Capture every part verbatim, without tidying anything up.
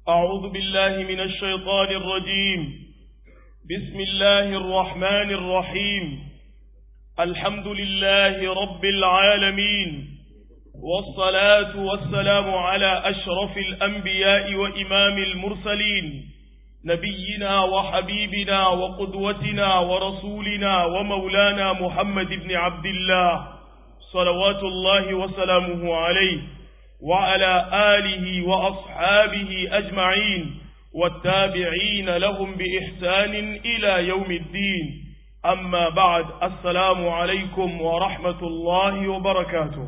أعوذ بالله من الشيطان الرجيم. بسم الله الرحمن الرحيم. الحمد لله رب العالمين، والصلاة والسلام على أشرف الأنبياء وإمام المرسلين، نبينا وحبيبنا وقدوتنا ورسولنا ومولانا محمد بن عبد الله صلوات الله وسلامه عليه وعلى آله وأصحابه أجمعين والتابعين لهم بإحسان إلى يوم الدين. أما بعد، السلام عليكم ورحمة الله وبركاته.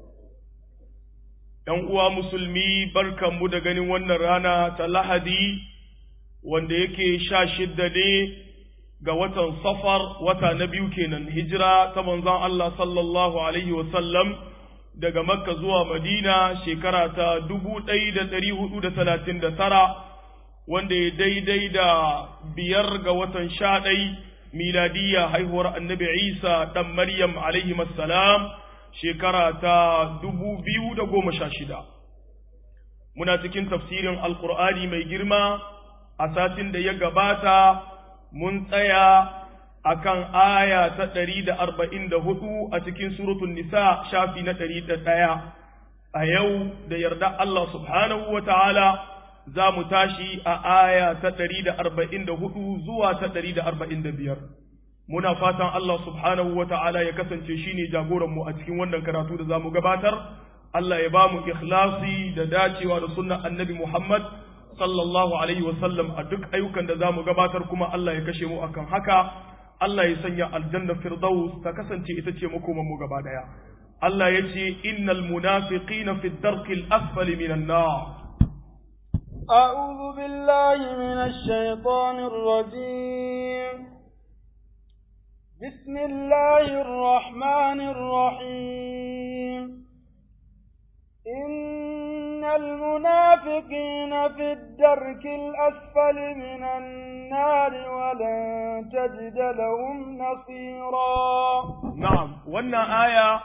‘Yan musulmi, barkanmu da ganin wannan rana ta Lahadi, wanda yake sha shidda ne ga watan Safar, wata na biyu kenan, hijira ta manzon Allah sallallahu Alaihi wasallam daga Makka zuwa Madina shekara ta dubu ɗaya da ɗari hudu da talatin da tara, wanda ya daidai da biyar ga watan sha ɗai miladiyya haihuwar annabi Isa ɗan Maryam alaihi salam shekara ta dubu biyu da goma sha shida. Muna cikin tafsirin Alƙur'ani mai girma. A satin da ya gabata mun tsaya akan aya ta ɗari da arba'in da hudu a cikin suratul Nisa shafi na ɗari da ɗaya. A yau da yarda Allah subhanahu wa ta'ala za mu tashi a aya ta ɗari da arba'in da hudu zuwa ta ɗari da arba'in da biyar. Muna fatan Allah subhanahu wa ta'ala ya kasance shi ne jagoranmu a cikin wannan karatu da za mu gabatar. Allah ya ba mu ikhlasi da dacewa da sunnan annabi Muhammad sallallahu alaihi wasallam a duk ayyukan da za mu gabatar, kuma Allah ya kashe mu akan haka. Allah ya sanya aljanna firdaus ta kasance ita ce makoman mu gaba daya. Allah ya ce innal munafiqina fi ad-darkil asfali minan nar. A'udhu billahi minash shaitanir rajim. Bismillahir rahmanir rahim. innal munafiqina fi ad-darkil asfali minan nar wa lan tajid lahum nasira. Na'am, wannan aya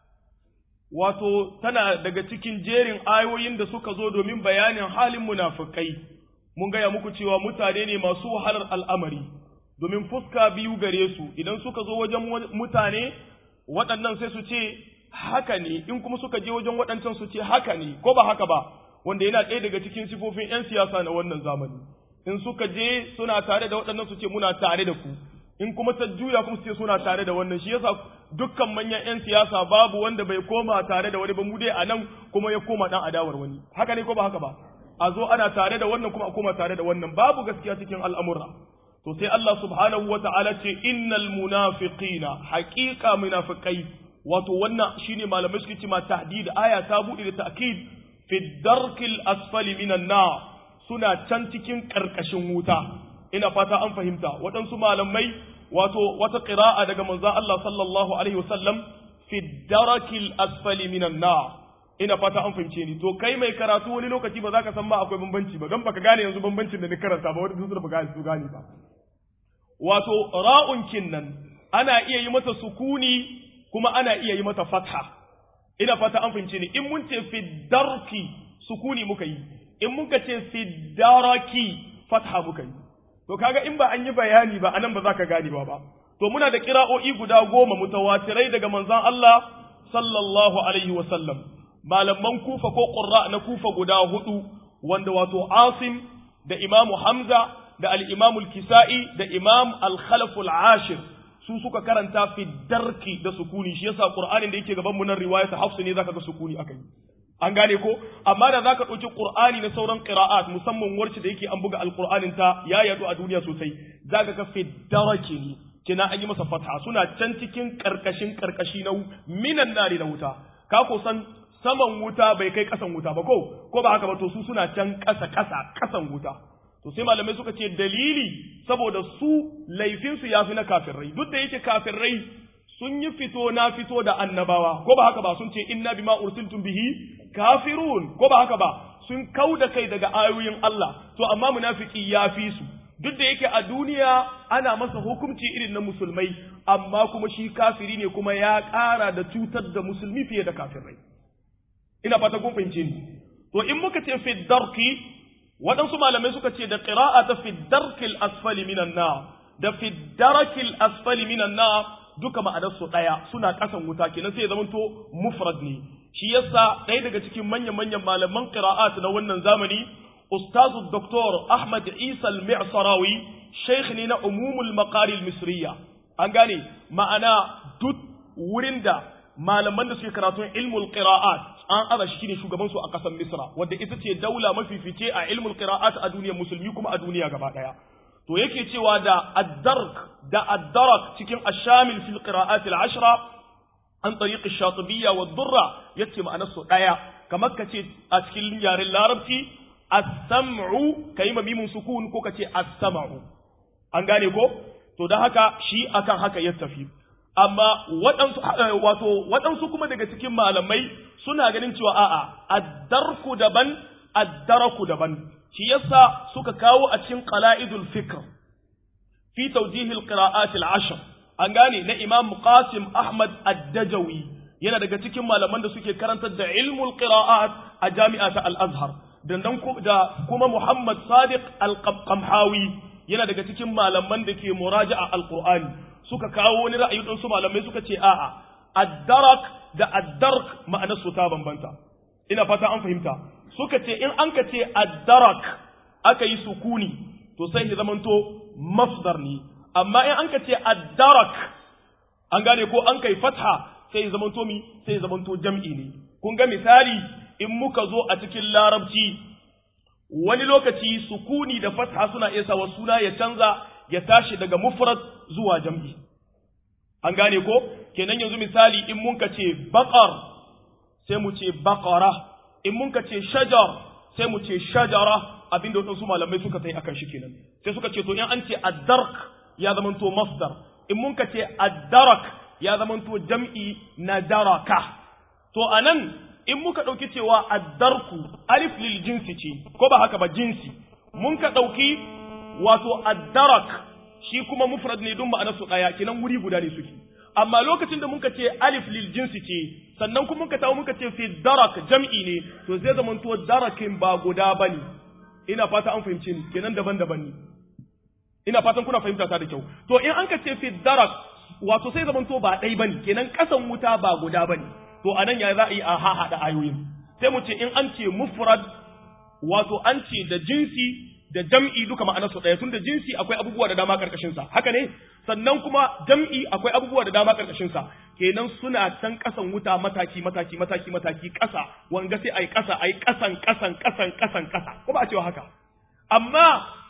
wato tana daga cikin jerin ayoyin da suka zo domin bayanin halin munafikai. Mun gaya muku cewa mutane ne masu wahalar al'amari, domin fuska biyu gare su. Idan suka zo wajen mutane waɗannan sai su ce haka ne, in kuma suka je wajen waɗancan su ce haka ne, ko ba haka ba, wanda yana ɗaya daga cikin sifofin ‘yan siyasa na wannan zamani. In suka je suna tare da waɗannan su ce muna tare da ku, in kuma ta juya kuma su ce suna tare da wannan. Shi yasa dukkan manyan ‘yan siyasa babu wanda bai koma tare da wani ba, mu dai a nan kuma ya koma ɗan adawar wani. Haka ne ko ba haka ba? A zo ana tare da wannan kuma a koma tare da wannan, babu gaskiya cikin al'amura. To sai Allah subhanahu wa ta'ala ce innal munafiqina, haqiqa munafiqai, wato wannan shine malamai suke cewa tahdid, aya ta bude da ta'kid, fi darkil asfali minan nar, suna can cikin karkashin wuta. Ina fata an fahimta. Waɗansu malamai wato wata qira'a daga manzon Allah sallallahu alaihi wasallam, fi darkil asfali minan nar. Ina fata an fahimce ni. To kai mai karatu wani lokaci ba za ka san ba akwai bambanci ba, dan baka gane yanzu bambancin da ni karanta ba, wanda su ba gane su gane ba. Wato ra'un kinnan ana iya yi mata sukuni kuma ana iya yi mata fatha. Ina fata an fahimce ni. In mun ce fi darki sukuni muka yi, in muka ce fi daraki fatha muka yi. To kaga in ba an yi bayani ba anan ba za ka gane ba ba. To muna da kira'o'i guda goma mutawatirai daga manzon Allah sallallahu alaihi wa sallam. Malaman Kufa ko Qurra na Kufa guda hudu, wanda wato Asim da Imam Hamza da al-Imam al-Kisa'i da Imam al-Khalaf al-Ashir su suka karanta fi darki da sukuni. Shi yasa Qur'anin da yake gaban mu nan riwayat Hafs ne zaka ga sukuni akai. An gane ko? Amma da zaka dauki Qur'ani na sauran qira'at, musamman warci da yake an buga al-Qur'anin ta ya yadu a duniya sosai, zaka ga fi darki ne kina an yi masa fatha, suna can cikin karkashin karkashi na minan nari na wuta. Ka ko san saman wuta bai kai kasan wuta ba ko ko ba haka ba, to su suna can kasa kasa kasan wuta. To sai malamai suka ce dalili saboda su laifinsu ya fi na kafirai, duk da yake kafirai sun yi fito na fito da annabawa, ko ba haka ba, sun ce inna bima ursiltum bihi kafirun, ko ba haka ba, sun kauda kai daga ayoyin Allah. To amma munafiki ya fi su, duk da yake a duniya ana masa hukunci irin na musulmai, amma kuma shi kafiri ne, kuma ya ƙara da cutar da musulmi fiye da kafirai. Ina fata kun fahimce ni. To in muka ce fi darki waɗansu malamai suka ce da qira'a ta fi darkil asfali minan nar da fi darakil asfali minan nar duka ma'anarsu ɗaya suna ƙasan wuta kenan sai ya zamanto mufrad ne shi yasa ɗaya daga cikin manyan-manyan malaman qira'at na wannan zamani ustazu doktor Ahmad Isa al-Mi'sarawi sheikh ne na umumul maqari al-misriya an gane ma'ana duk wurin da malaman da suke karatun ilmul qira'at an aza shi ne shugaban su a ƙasar Misra wanda ita ce daula mafifice a ilmul qira'at a duniyar musulmi kuma a duniya gaba ɗaya to yake cewa da ad-dark da ad-darak cikin ash-shamil fil qira'at al-ashra an tariq ash-shatibiyya wa ad-durra yace ma'anar su daya kamar kace a cikin yaren larabci as-sam'u kayima mimun sukun ko kace as-sam'u an gane ko to dan haka shi akan haka ya tafi amma waɗansu wato waɗansu kuma daga cikin malamai suna ganin cewa a'a ad-darku daban ad-daraku daban shi yasa suka kawo a cikin qala'idul fikr fi tawjih al-qira'at al-ashr an gane na Imam Qasim Ahmad Ad-Dajawi yana daga cikin malaman da suke karantar da ilmul qira'at a jami'at al-Azhar dan da kuma Muhammad Sadiq al-Qamhawi yana daga cikin malaman da ke muraja'a al-Qur'ani suka kawo wani ra'ayi din su malamai suka ce a'a ad-darak da ad-dark ma'anar su ta bambanta ina fata an fahimta suka ce in an ka ce ad-darak aka yi sukuni to sai ya zamanto masdar ne amma in an ka ce ad-darak an gane ko an kai fatha sai ya zamanto mi sai ya zamanto jam'i ne kun ga misali in muka zo a cikin larabci wani lokaci sukuni da fatha suna iya sawa suna ya canza ya tashi daga mufrad zuwa jam'i an gane ko kenan yanzu misali in mun ka ce baqar sai mu ce baqara in mun ka ce shajar sai mu ce shajara abinda wasu malamai suka tai akan shi kenan sai suka ce to in an ce ad-dark ya zamanto masdar in mun ka ce ad-darak ya zamanto jam'i na daraka to anan in muka dauki cewa ad-darku alif lil jinsi ce ko ba haka ba jinsi mun ka dauki wato ad-darak shi kuma mufrad ne dun ma'anar su daya kenan wuri guda ne suke amma lokacin da muka ce alif lil jinsi ce sannan kuma muka tawo muka ce fi darak jam'i ne to zai zamanto darakin ba guda bane ina fata an fahimce ni kenan daban-daban ne ina fatan kuna fahimta ta da kyau to in an ka ce fi darak wato sai zamanto ba dai bane kenan kasan wuta ba guda bane to anan ya za a yi a hada ayoyin sai mu ce in an ce mufrad wato an ce da jinsi da jam'i duka ma'anarsu ɗaya tun da jinsi akwai abubuwa da dama karkashin sa haka ne sannan kuma jam'i akwai abubuwa da dama karkashin sa kenan suna can kasan wuta mataki mataki mataki mataki kasa wanga sai ai kasa ai kasan kasan kasan kasan kasa ko ba a cewa haka amma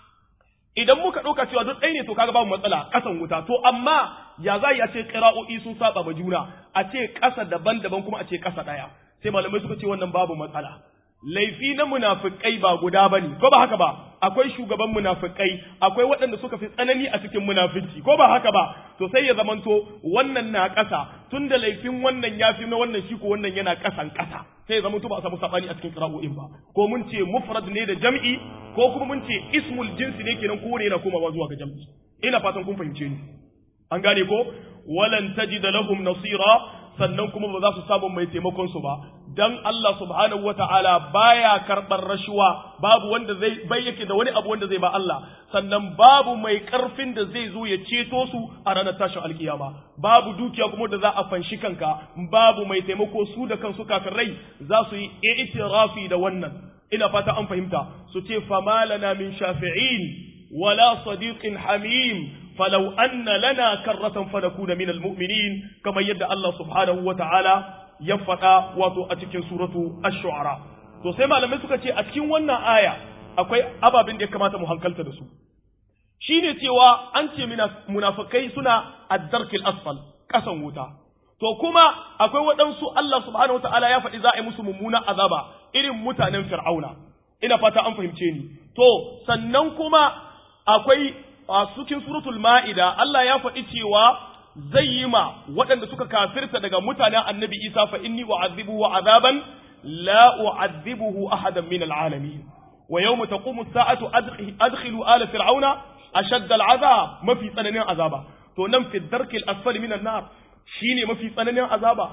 idan muka dauka cewa duk ɗaya ne to kaga babu matsala kasan wuta to amma ya za a ce qira'o'i sun saba ba juna a ce kasa daban-daban kuma a ce kasa ɗaya sai malamai suka ce wannan babu matsala laifi na munafikai ba guda bane ko ba haka ba akwai shugaban munafikai akwai waɗanda suka fi tsanani a cikin munafinci ko ba haka ba to sai ya zamanto wannan na ƙasa tunda laifin wannan yafi na wannan shi ko wannan yana ƙasan ƙasa sai ya zamanto ba a samu sabani a cikin qira'o'in ba ko mun ce mufrad ne da jam'i ko kuma mun ce ismul jinsi ne kenan ko ne yana komawa zuwa ga jam'i ina fatan kun fahimce ni an gane ko walan tajida lahum nasira sannan kuma ba za su samu mai taimakon su ba dan Allah subhanahu wataala baya karbar rashuwa babu wanda zai bai yake da wani abu wanda zai ba Allah sannan babu mai karfin da zai zo ya ceto su a ranar tashin alkiyama babu dukiya kuma da za a fanshi kanka babu mai taimako su da kansu kafirai za su yi i'tirafi da wannan ina fata an fahimta su ce famalana min shafi'in wala sadiqin hamim فلو أن لنا كرة فنكون من المؤمنين كما يدى الله سبحانه وتعالى يفقى واتو أتكين سورة الشعراء تو سيما لما سكتي أتكين وانا آية أكوي أبا بندي كما تمهنكالت دسو شيني تيوا أنت من منافقين سنة الدرك الأسفل كسن وتا to kuma akwai waɗansu Allah subhanahu wataala ya faɗi za a yi musu mummuna azaba irin mutanen Fir'auna ina fata an fahimce ni to sannan kuma akwai a cikin suratul ma'ida Allah ya faɗi cewa zai yi ma waɗanda suka kafirta daga mutanen annabi Isa fa inni u'adhibuhu azaban la u'adhibuhu ahadan min al'alamin wa yawma taqumu as-sa'atu adkhilu ala fir'auna ashadda al'azab mafi tsananin azaba to nan fi darkil asfali min an-nar shine mafi tsananin azaba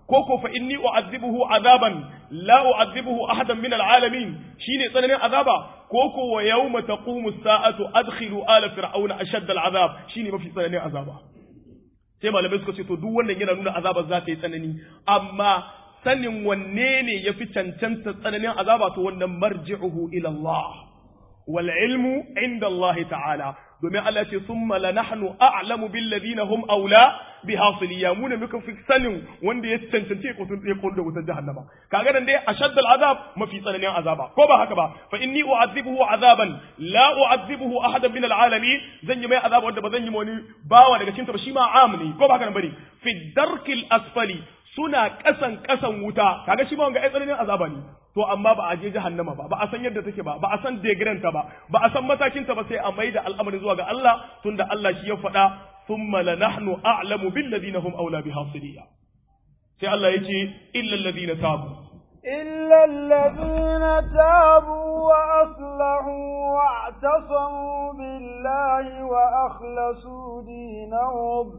koko fa inni u'adhibuhu azaban la u'adhibuhu ahadan min al'alamin shine tsananin azaba koko wa yawma taqumu as-sa'atu adkhilu ala fir'auna ashadda al'azab shine mafi tsananin azaba sai malamai suka ce to duk wannan yana nuna azabar za ta yi tsanani amma sanin wanne ne yafi cancanta tsananin azaba to wannan marji'uhu ila Allah wal ilmu inda Allah ta'ala domin Allah ce summa la nahnu a'lamu bil ladina hum aula biha siliya mu ne muka fi sanin wanda ya cancance ko sun tsaye da wutar jahannama kaga dan dai ashadda al azab mafi tsananin azaba ko ba haka ba fa inni u'adhibuhu azaban la u'adhibuhu ahadan min al alamin zan yi mai azaba wanda ba zan yi wani bawa daga cikin ta ba shi ma am ne ko ba haka bane fi darkil asfali suna kasan kasan wuta kaga shi ma wanga ai tsananin azaba ne to amma ba a je jahannama ba ba a san yadda take ba ba a san degree ta ba ba a san matakin ta ba sai a maida al'amari zuwa ga Allah tunda Allah shi ya faɗa thumma la nahnu a'lamu bil ladina hum awla biha siliya sai Allah yace illa alladhina tabu illa alladhina tabu wa aslahu wa'tasamu billahi wa akhlasu dinahum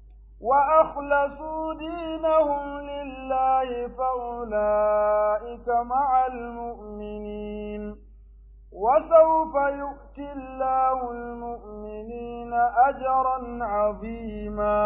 وأخلصوا دينهم لله فأولئك مع المؤمنين وسوف يؤتي الله المؤمنين أجرا عظيما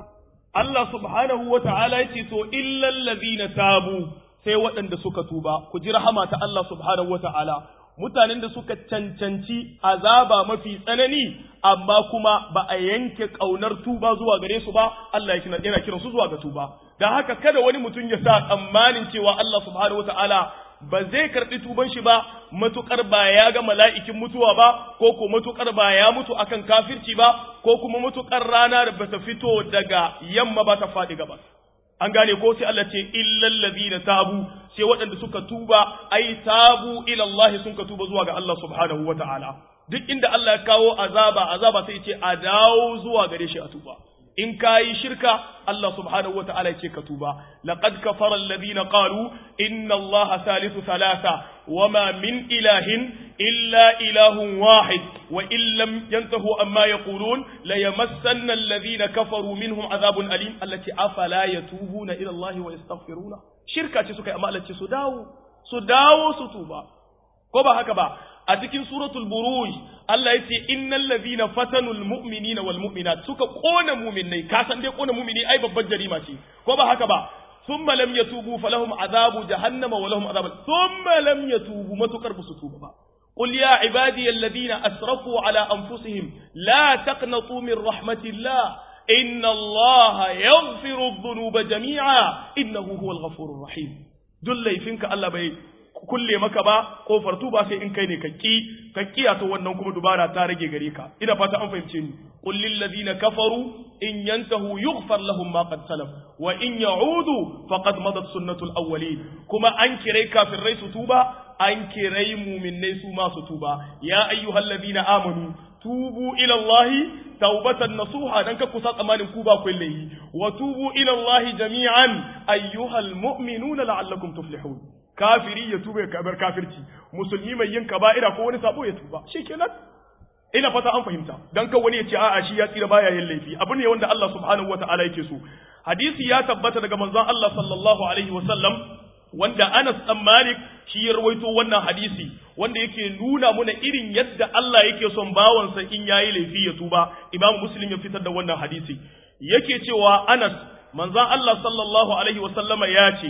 الله سبحانه وتعالى يتسو إلا الذين تابوا سيوة عند سكتوبا كجي رحمة الله سبحانه وتعالى mutanen da suka cancanci azaba mafi tsanani amma kuma ba a yanke kaunar tuba zuwa gare su ba Allah yana kiran su zuwa ga tuba dan haka kada wani mutum ya sa tsammanin cewa Allah subhanahu wataala ba zai karbi tuban shi ba matukar ba ya ga mala'ikin mutuwa ba ko ko matukar ba ya mutu akan kafirci ba ko kuma matukar rana da bata fito daga yamma ba ta fadi gabas an gane ko sai Allah ce illal ladina tabu sai waɗanda suka tuba ai tabu ila Allah sun ka tuba zuwa ga Allah subhanahu wataala duk inda Allah ya kawo azaba azaba sai ce a dawo zuwa gare shi a tuba in kayi shirka Allah subhanahu wataala yake ka tuba laqad kafara alladhina qalu inna Allah thalithu thalatha wama min ilahin illa ilahun wahid wa in lam yantahu amma yaqulun la yamassanna alladhina kafaru minhum adhabun alim allati afala yatubuna ila Allah wa yastaghfiruna shirka ce suka yi amma Allah ce su dawo su dawo su tuba ko ba haka ba a cikin suratul buruj Allah ya ce innal ladhina fatanul mu'minina wal mu'minat suka kona mu'minai ka san dai kona mu'mini ai babbar jarima ce ko ba haka ba thumma lam yatubu falahum azabu jahannama wa lahum azab thumma lam yatubu matukar busu tuba ba qul ya ibadiy alladhina asrafu ala anfusihim la taqnatu min rahmatillah inna allaha yaghfiru adh-dhunuba jami'a innahu huwal ghafurur rahim dul laifinka Allah bai kulle maka ba kofar tuba sai in kai ne kakki kakkiya to wannan kuma dubara ta rage gare ka ina fata an fahimce ni qul lil ladina kafaru in yantahu yughfar lahum ma qad salaf wa in ya'udu faqad madat sunnatul awwalin kuma an kirai kafirai su tuba an kirai mu'minnai su ma su tuba ya ayyuhalladhina amanu tubu ila allahi taubatan nasuha dan ka kusa tsamanin ku ba kullayi wa tubu ila allahi jami'an ayyuhal mu'minuna la'allakum tuflihun kafiri ya tuba ya kabar kafirci musulmi mai yin kaba'ira ko wani sabo ya tuba shikenan ina fata an fahimta dan kan wani ya ce a'a shi ya tsira baya yin laifi abu ne wanda Allah subhanahu wataala yake so hadisi ya tabbata daga manzon Allah sallallahu alaihi wasallam wanda Anas dan Malik shi ya rawaito wannan hadisi wanda yake nuna muna irin yadda Allah yake son bawansa in yayi laifi ya tuba Imam Muslim ya fitar da wannan hadisi yake cewa Anas manzon Allah sallallahu alaihi wasallama ya ce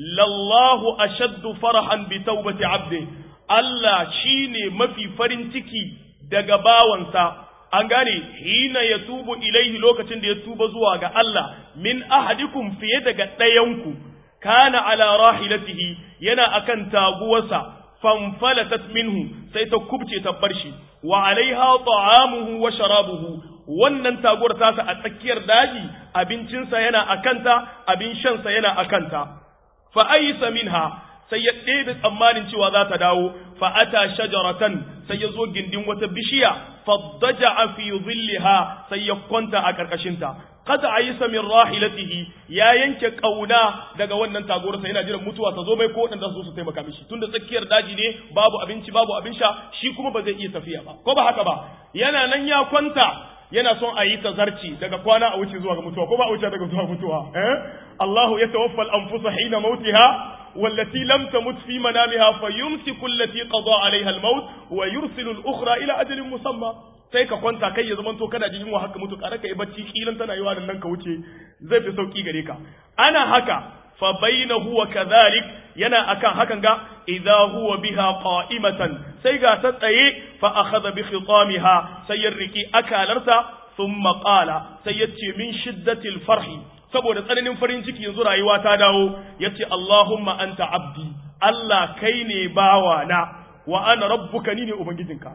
lallahu ashaddu farahan bi taubati abdi Allah shine mafi farin ciki daga bawansa an gane hina yatubu ilaihi lokacin da ya tuba zuwa ga Allah min ahadikum fiye daga ɗayanku kana ala rahilatihi yana akan taguwarsa fanfalatat minhu sai ta kubce ta bar shi wa alaiha ta'amuhu wa sharabuhu wannan taguwar tasa a tsakiyar daji abincinsa yana akanta abin shansa yana akanta fa aysa minha sai ya ɗebe tsammanin cewa za ta dawo fa ata shajaratan sai ya zo gindin wata bishiya faddaja fi dhillaha sai ya kwanta a karkashin ta qad aysa min rahilatihi ya yanke kauna daga wannan taguwar sai yana jiran mutuwa ta zo mai ko wadanda su su taimaka mishi tunda tsakiyar daji ne babu abinci babu abin sha shi kuma ba zai iya tafiya ba ko ba haka ba yana nan ya kwanta yana son a yi tazarci daga kwana a wuce zuwa ga mutuwa ko ba a wuce daga zuwa mutuwa eh Allahu yatawaffa al-anfusa hina mautiha والتي لم تمت في منامها فيمسك التي قضى عليها الموت ويرسل الأخرى إلى أجل مسمى sai ka kwanta kai ya zamanto kana jin yunwa haka mutu kare kai bacci kilan tana yiwa nan ka wuce zai fi sauki gare ka ana haka fa bainahu wa kadhalik yana akan hakan ga idha huwa biha qa'imatan sai ga ta tsaye fa akhadha bi khitamiha sai ya riki akalarta thumma qala sai ya ce min shiddatil farhi saboda tsananin farin ciki yanzu rayuwa ta dawo yace Allahumma anta abdi Allah kai ne bawana wa ana rabbuka ni ne ubangijinka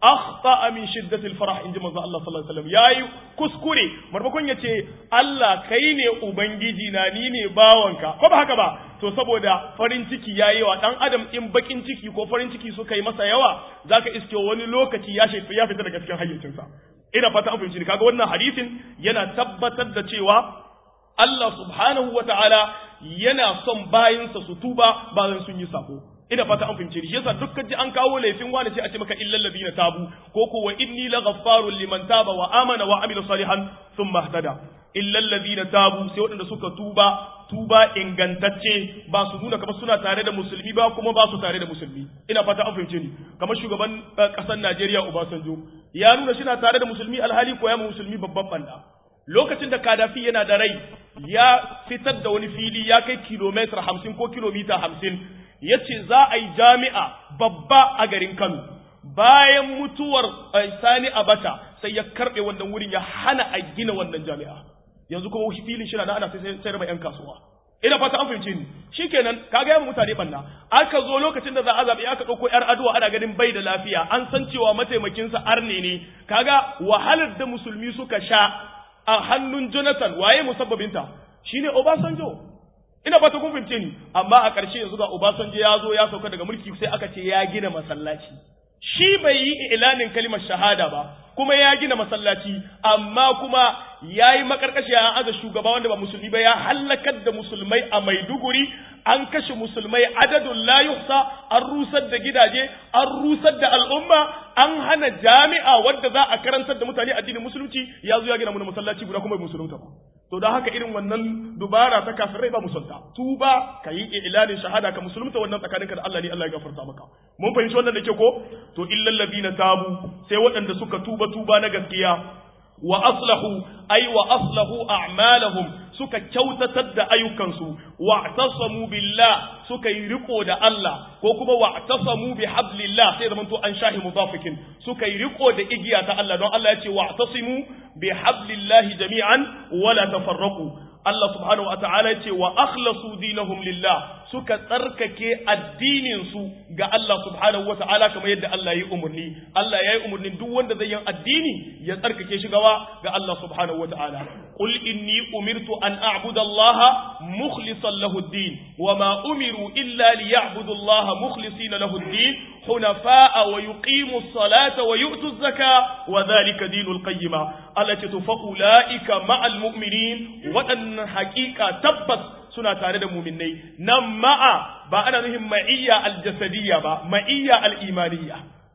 akhta min shiddati alfarah inji manzo Allah sallallahu alaihi wasallam yayi kuskure marmakon yace Allah kai ne ubangiji na ni ne bawanka ko ba haka ba to saboda farin ciki yayi wa dan adam in bakin ciki ko farin ciki suka yi masa yawa zaka iske wani lokaci ya shafi ya fita daga cikin hayyacinsa ina fata an fahimci kaga wannan hadisin yana tabbatar da cewa Allah subhanahu wa ta'ala yana son bayinsa su tuba bayan sun yi sako. Ina fata an fahimce shi yasa dukkan ji an kawo laifin wani sai a ce maka illal ladina tabu ko ko wa inni laghaffarun liman taba wa amana wa amila salihan thumma ihtada. Illal ladina tabu sai waɗanda suka tuba tuba ingantacce ba su nuna kamar suna tare da musulmi ba kuma ba su tare da musulmi. Ina fata an fahimce ni kamar shugaban ƙasar Najeriya Obasanjo ya nuna shi na tare da musulmi alhali ko ya mu musulmi babban banda. Lokacin da Kadafi yana da rai ya fitar da wani fili ya kai kilomita hamsin ko kilomita hamsin ya ce za a yi jami'a babba a garin Kano bayan mutuwar Sani Abacha sai ya karɓe wannan wurin ya hana a gina wannan jami'a yanzu kuma filin shi na ana sai sai raba yan kasuwa ina fata an fahimce ni shikenan kaga yayin mutane banna aka zo lokacin da za a zabi aka dauko yar aduwa ana ganin bai da lafiya an san cewa mataimakin sa arne ne kaga wahalar da musulmi suka sha a hannun Jonathan waye musabbabinta shine Obasanjo ina fata kun fahimce ni amma a ƙarshe yanzu ga Obasanjo ya zo ya sauka daga mulki sai aka ce ya gina masallaci shi bai yi ilanin kalimar shahada ba kuma ya gina masallaci amma kuma yayi makarkashi ya aza shugaba wanda ba musulmi ba ya halakar da musulmai a Maiduguri an kashe musulmai adadun la yuhsa an rusar da gidaje an rusar da al'umma an hana jami'a wadda za a karantar da mutane addinin musulunci ya zo ya gina mana masallaci guda kuma bai musulunta ba to da haka irin wannan dubara ta kafirai ba musulunta tuba ka yi ilanin shahada ka musulunta wannan tsakaninka da Allah ne Allah ya gafarta maka mun fahimci wannan da ke ko to illal ladina tabu sai waɗanda suka tuba tuba na gaskiya wa aslahu ay wa aslahu a'malahum suka kyautatar da ayyukansu wa'tasamu billah suka yi riko da Allah ko kuma wa'tasamu bi hablillah sai zaman to an shahi mudafikin suka yi riko da igiya ta Allah don Allah ya ce wa'tasimu bi hablillahi jami'an wala tafarraqu Allah subhanahu wa ta'ala ya ce wa akhlasu dinahum lillah suka tsarkake addinin su ga Allah subhanahu wa ta'ala kamar yadda Allah ya yi umurni Allah ya yi umurnin duk wanda zai yi addini ya tsarkake shi gawa ga Allah subhanahu wa ta'ala qul inni umirtu an a'budu Allah mukhlishan lahu ad-din wa ma umiru illa liya'budu Allah mukhlisina lahu ad-din hunafa'a wa yuqimu as-salata wa yu'tu az-zakata wa dhalika dinul qayyima allati tufaulaika ma'al mu'minin wadannan haqiqa tabbas suna tare da mu'minai nan ma'a ba ana nufin ma'iyya al-jasadiyya ba ma'iyya al-imaniyya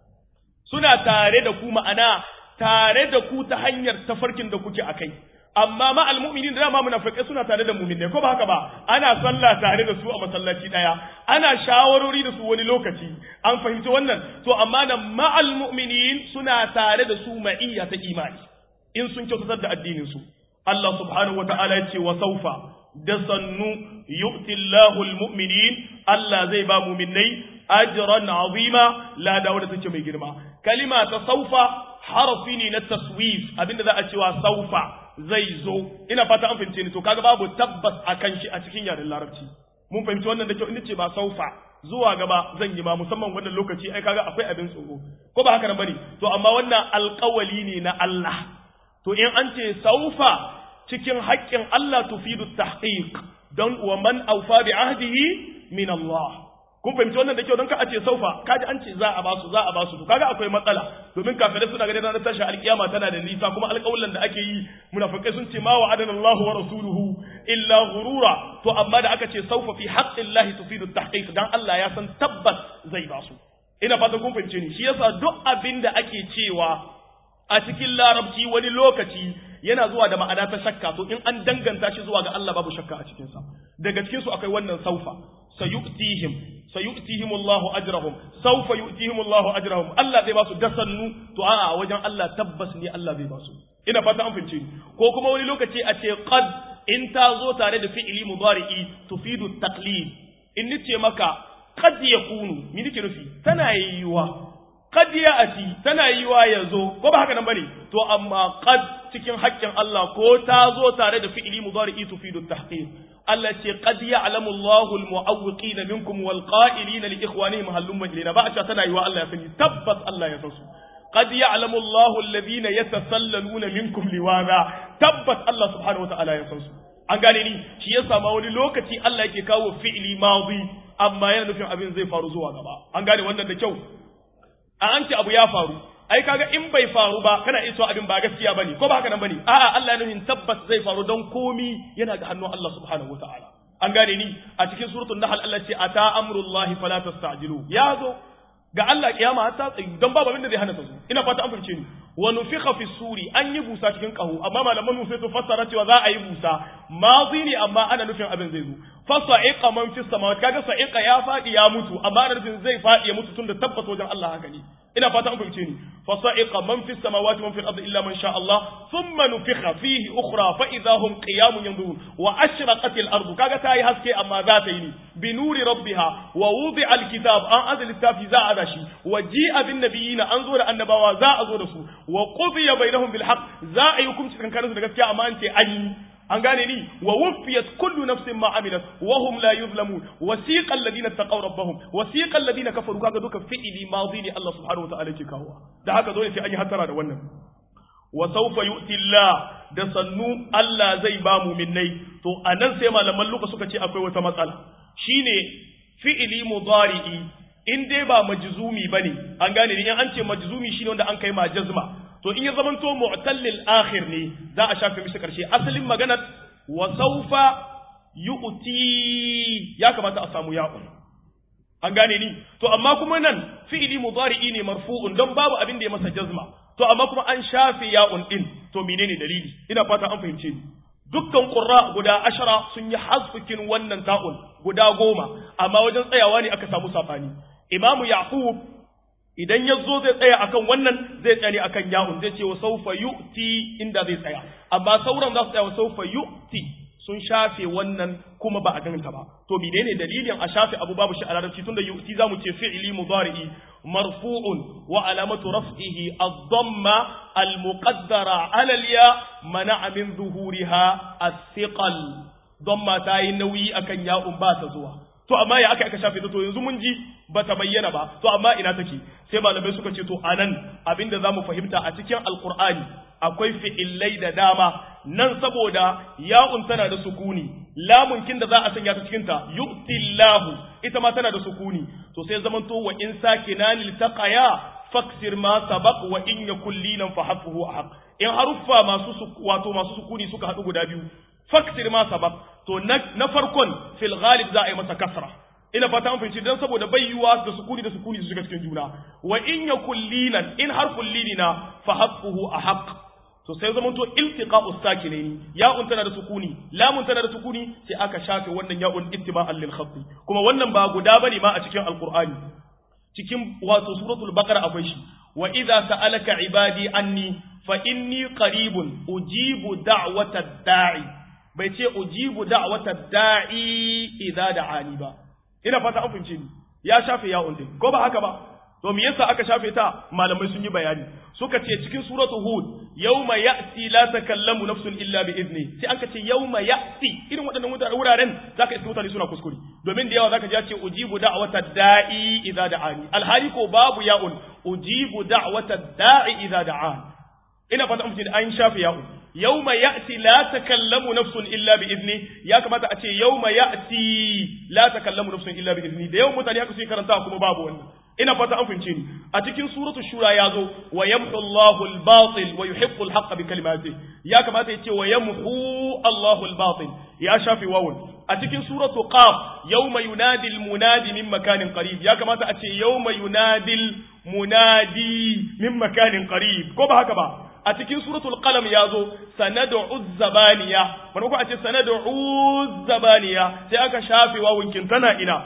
suna tare da ku ma'ana tare da ku ta hanyar tafarkin da kuke akai amma ma almu'minin da dama munafikai suna tare da mu'minai ko ba haka ba ana sallah tare da su a masallaci daya ana shawarori da su wani lokaci an fahimci wannan to amma nan ma almu'minin suna tare da su ma'iyya ta imani in sun kyautatar da addinin su Allah subhanahu wataala ya ce wa saufa da sannu yu'ti Allahu almu'minin Allah zai ba mu'minai ajran azima la da wanda take mai girma kalima ta saufa harafi ne na taswif abinda za a cewa saufa zai zo ina fata an fahimce ni to kaga babu tabbas akan shi a cikin yaren larabci mun fahimci wannan da kyau inda ce ba saufa zuwa gaba zan yi ma musamman wannan lokaci ai kaga akwai abin tsoro ko ba haka nan bane to amma wannan alƙawali ne na Allah to in an ce saufa cikin haƙƙin Allah tufidu tahqiq don wa man awfa bi ahdihi min Allah kun fahimci wannan da kyau don ka a ce saufa kaji an ce za a basu za a basu to kaga akwai matsala domin kafirai suna ganin ranar tashi alkiyama tana da nisa kuma alƙawlan da ake yi munafikai sun ce ma wa'adana Allahu wa rasuluhu illa ghurura to amma da aka ce saufa fi haqqillahi tufidu tahqiq dan Allah ya san tabbas zai basu ina fatan kun fahimce ni shi yasa duk abin da ake cewa a cikin larabci wani lokaci yana zuwa da ma'ana ta shakka, to in an danganta shi zuwa ga Allah babu shakka a cikin sa. Daga cikin su akwai wannan saufa, sayu'tihim sayu'tihim Allahu ajrahum, saufa yu'tihim Allahu ajrahum, Allah zai ba su dasannu, to a'a wajen Allah tabbas ne Allah zai ba su. Ina fata an fince ko kuma wani lokaci a ce qad in ta zo tare da fi'ili mudari'i tufidu taqlid. In nace maka qad yakunu, me nake nufi? Tana yiwuwa. Qad ya'ti, tana yiwuwa yazo, ko ba haka nan bane? To amma qad cikin haƙƙin Allah ko ta zo tare da fi'ili mudari'i tufidu tahqiq. Allah ce qad ya'lamu Allahu al-mu'awwiqina minkum wal qa'ilina li ikhwanihim halumma ilayna, ba a ce tana yiwuwa Allah ya sani, tabbas Allah ya san su. قد يعلم الله الذين يتسللون منكم لواذا, tabbas Allah subhanahu wataala ya san su. An gane ni, shi yasa ma wani lokaci Allah yake kawo fi'li madi amma yana nufin abin zai faru zuwa gaba. An gane wannan da kyau. A an ce abu ya faru, ai kaga in bai faru ba kana iso abin ba gaskiya bane, ko ba haka nan bane? A'a, Allah ya nufin tabbas zai faru don komi yana ga hannun Allah subhanahu wataala. An gane ni, a cikin suratul Nahl Allah ce ata amrullahi fala tastajilu. Ya zo ga Allah kiyama har ta tsayi don babu abin da zai hana ta zo. Ina fata an fahimce ni. Wa nufikha fi suri, an yi busa cikin kaho, amma malaman mu sai su fassara cewa za a yi busa mazi ne amma ana nufin abin zai zo. Fa sa'iqa man fi samawati, kaga sa'iqa ya fadi ya mutu amma ana nufin zai fadi ya mutu tunda tabbata wajen Allah haka ne. Ina fata an fahimce ni. Fa sa'iqa man fi samawati man fi al-ardi illa man sha Allah, thumma nufikha fihi ukhra fa idha hum qiyamun yanzurun wa ashraqat al-ardu, kaga ta yi haske amma za ta yi ni bi nuri rabbiha wa wudi'a al-kitab, an azal littafi za a da shi, wa ji'a bin nabiyina, an zo da annabawa za a zo da su, wa qudiya bainahum bil haqq, za a yi hukunci kankanin su da gaskiya amma an ce an yi. An gane ni, wa wufiyat kullu nafsin ma amilat wa hum la yuzlamun, wasiqa alladhina taqaw rabbahum wasiqa alladhina kafaru, kaga duka fi'ili madi ne Allah subhanahu wa ta'ala ke kawo. Da haka dole sai an yi hattara da wannan. Wa sawfa yu'ti Allah, da sannu Allah zai ba mu'minnai. To anan sai malaman luka suka ce akwai wata matsala, shine fi'ili mudari'i in dai ba majzumi bane. An gane ni, in an ce majzumi shine wanda an kai ma jazma, to in ya zamanto mu'tallil akhir ne za a shafe mishi karshe. Asalin maganar wa sawfa yu'ti ya kamata a samu ya'un. An gane ni, to amma kuma nan fi'ili mudari'i ne marfu'un don babu abin da ya masa jazma, to amma kuma an shafe ya'un din, to menene dalili? Ina fata an fahimce ni. Dukkan qurra guda ashara sun yi hasfikin wannan ta'un guda goma, amma wajen tsayawa ne aka samu sabani. Imamu Yaqub idan ya zo zai tsaya akan wannan zai tsaya ne akan ya'un, zai ce wa sawfa yu'ti inda zai tsaya, amma sauran za su tsaya wa sawfa yu'ti, sun shafe wannan kuma ba a ganta ba. To menene dalilin a shafe abu babu shi a larabci? Tunda yu'ti zamu ce fi'li mudari'i marfu'un wa alamatu raf'ihi ad-damma al-muqaddara 'ala al-ya mana'a min zuhuriha as-thiqal. Damma ta yi nauyi akan ya'un ba ta zuwa. To amma ya aka aka shafe ta, to yanzu mun ji ba ta bayyana ba, to amma ina take? Sai malamai suka ce to anan abinda zamu fahimta a cikin alqur'ani akwai fi'illai da dama nan, saboda ya'un tana da sukuni, lamun kin da za a sanya ta cikin ta yu'tillahu ita ma tana da sukuni, to sai zaman to wa in sakinan iltaqaya faksir ma sabaq wa in yakul linan fa hafuhu ahq. In haruffa masu wato masu sukuni suka hadu guda biyu, faksir ma sabaq, to na farkon fil ghalib za a yi masa kasra. Ina fata an fahimci, dan saboda bayyuwa da sukuni da sukuni su shiga cikin juna. Wa in yakul linan, in harful linina fa hafuhu ahq, to sai zaman to iltiqa'u sakinaini, ya'un tana da sukuni, lamun tana da sukuni, sai aka shafe wannan ya'un ittiba'an lil khatt. Kuma wannan ba guda bane ma a cikin alqur'ani, cikin wato suratul baqara akwai shi. Wa idza sa'alaka ibadi anni fa inni qaribun ujibu da'wata da'i, bai ce ujibu da'wata da'i idza da'ani ba. Ina fata an fahimce ni, ya shafe ya'un din, ko ba haka ba? To me yasa aka shafe ta? Malamai sun yi bayani, suka ce cikin suratul hud yawma ya'ti la takallamu nafsun illa bi izni, sai aka ce yawma ya'ti. Irin waɗannan wuraren zaka iska mutane suna kuskure, domin da yawa zaka ji ya ce ujibu da'wata da'i idza da'ani, alhali ko babu ya'un, ujibu da'wata da'i idza da'an. Ina fata an fahimci, an shafe ya'un. Yawma ya'ti la takallamu nafsun illa bi izni, ya kamata a ce yawma ya'ti la takallamu nafsun illa bi izni. Da yawan mutane haka suke karanta kuma babu wannan. Ina fata an fahimce ni. A cikin suratul shura ya zo wa yamhu Allahu al-batil wa yuhiqqu al-haqqa bi kalimatihi, ya kamata ya ce wa yamhu Allahu al-batil, ya shafi wawun. A cikin suratul qaf yawma yunadi al-munadi min makanin qarib, ya kamata a ce yawma yunadi munadi min makanin qarib ko ba haka ba a cikin suratul qalam yazo sanad'u zabaniya wani ko a ce sanad'u zabaniya sai aka shafe wawunkin tana ina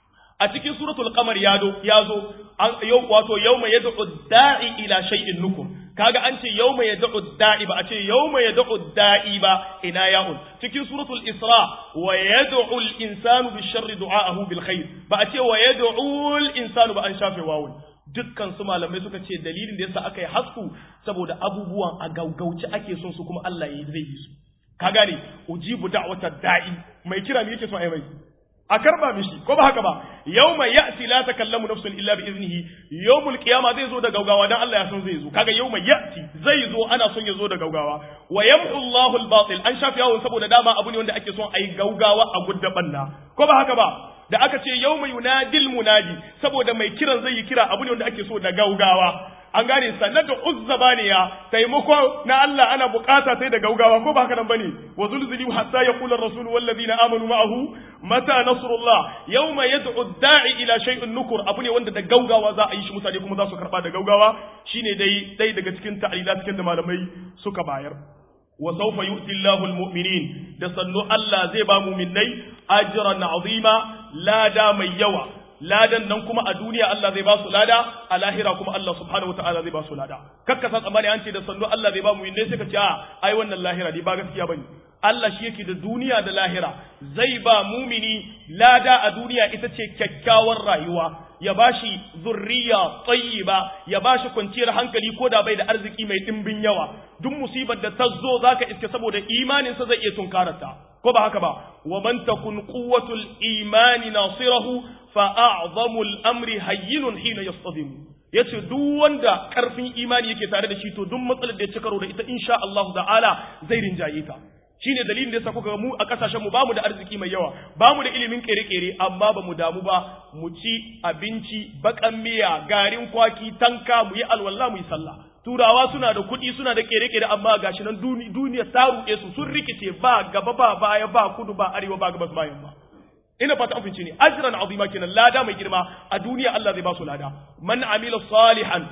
a cikin suratul qamar yado yazo yau wato yawma yad'u da'i ila shay'in nukum kaga an ce yawma yad'u da'i ba a ce yawma yad'u da'i ba ina ya'un cikin suratul isra wa yad'u al-insanu bish-sharri du'aahu bil khair ba a ce wa yad'u al-insanu ba an shafe wawun dukkan su malamai suka ce dalilin da yasa aka yi hasku saboda abubuwan a gaugauci ake son su kuma Allah ya zai yi su ka gane ujibu da'watad da'i mai kira me yake so ai mai a karba mishi ko ba haka ba yawma ya'ti la takallamu nafsun illa bi iznihi yawmul qiyama zai zo da gaugawa dan Allah ya san zai zo kaga yawma ya'ti zai zo ana son ya zo da gaugawa wa yamhu Allahu al-batil an shafi yawon saboda dama abu ne wanda ake son ayi gaugawa a gudda banna ko ba haka ba da aka ce yawma yunadil munadi saboda mai kiran zai yi kira abu ne wanda ake so da gaugawa an gane sanadu uzzabaniya taimako na Allah ana bukata sai da gaugawa ko ba haka nan bane wa zulzilu hatta yaqula ar-rasul wal ladina amanu ma'ahu mata nasrullah yawma yad'u ad-da'i ila shay'in nukur abu ne wanda da gaugawa za a yi shi mutane kuma za su karba da gaugawa shine dai dai daga cikin ta'lilat cikin da malamai suka bayar wa sawfa yu'ti Allahu al-mu'minin da sannu Allah zai ba mu'minai ajran 'azima lada mai yawa ladan nan kuma a duniya Allah zai ba su lada a lahira kuma Allah subhanahu wataala zai ba su lada kakka san tsammani an ce da sannu Allah zai ba mu ne sai ka ce a ai wannan lahira dai ba gaskiya bane Allah shi yake da duniya da lahira zai ba mumini lada a duniya ita ce kyakkyawar rayuwa ya bashi zurriya tayyiba ya bashi kwanciyar hankali ko da bai da arziki mai dimbin yawa duk musibar da ta zo zaka iske saboda imanin sa zai iya tunkararta ko ba haka ba wa man takun quwwatul imani nasirahu fa a'zamul amri hayyinun hina yastadimu yace duk wanda karfin imani yake tare da shi to duk matsalar da ya ci karo da ita insha Allah ta'ala zai rinjaye ta shine dalilin da yasa kuka mu a kasashen mu bamu da arziki mai yawa bamu da ilimin kere-kere amma ba mu damu ba mu ci abinci bakan miya garin kwaki tanka mu yi alwala mu yi sallah turawa suna da kuɗi suna da kere-kere amma gashi nan duniya ta ruɗe su sun rikice ba gaba ba baya ba kudu ba arewa ba gabas ba yamma ina fata an fince ne ajran azima kenan lada mai girma a duniya Allah zai ba su lada man amila salihan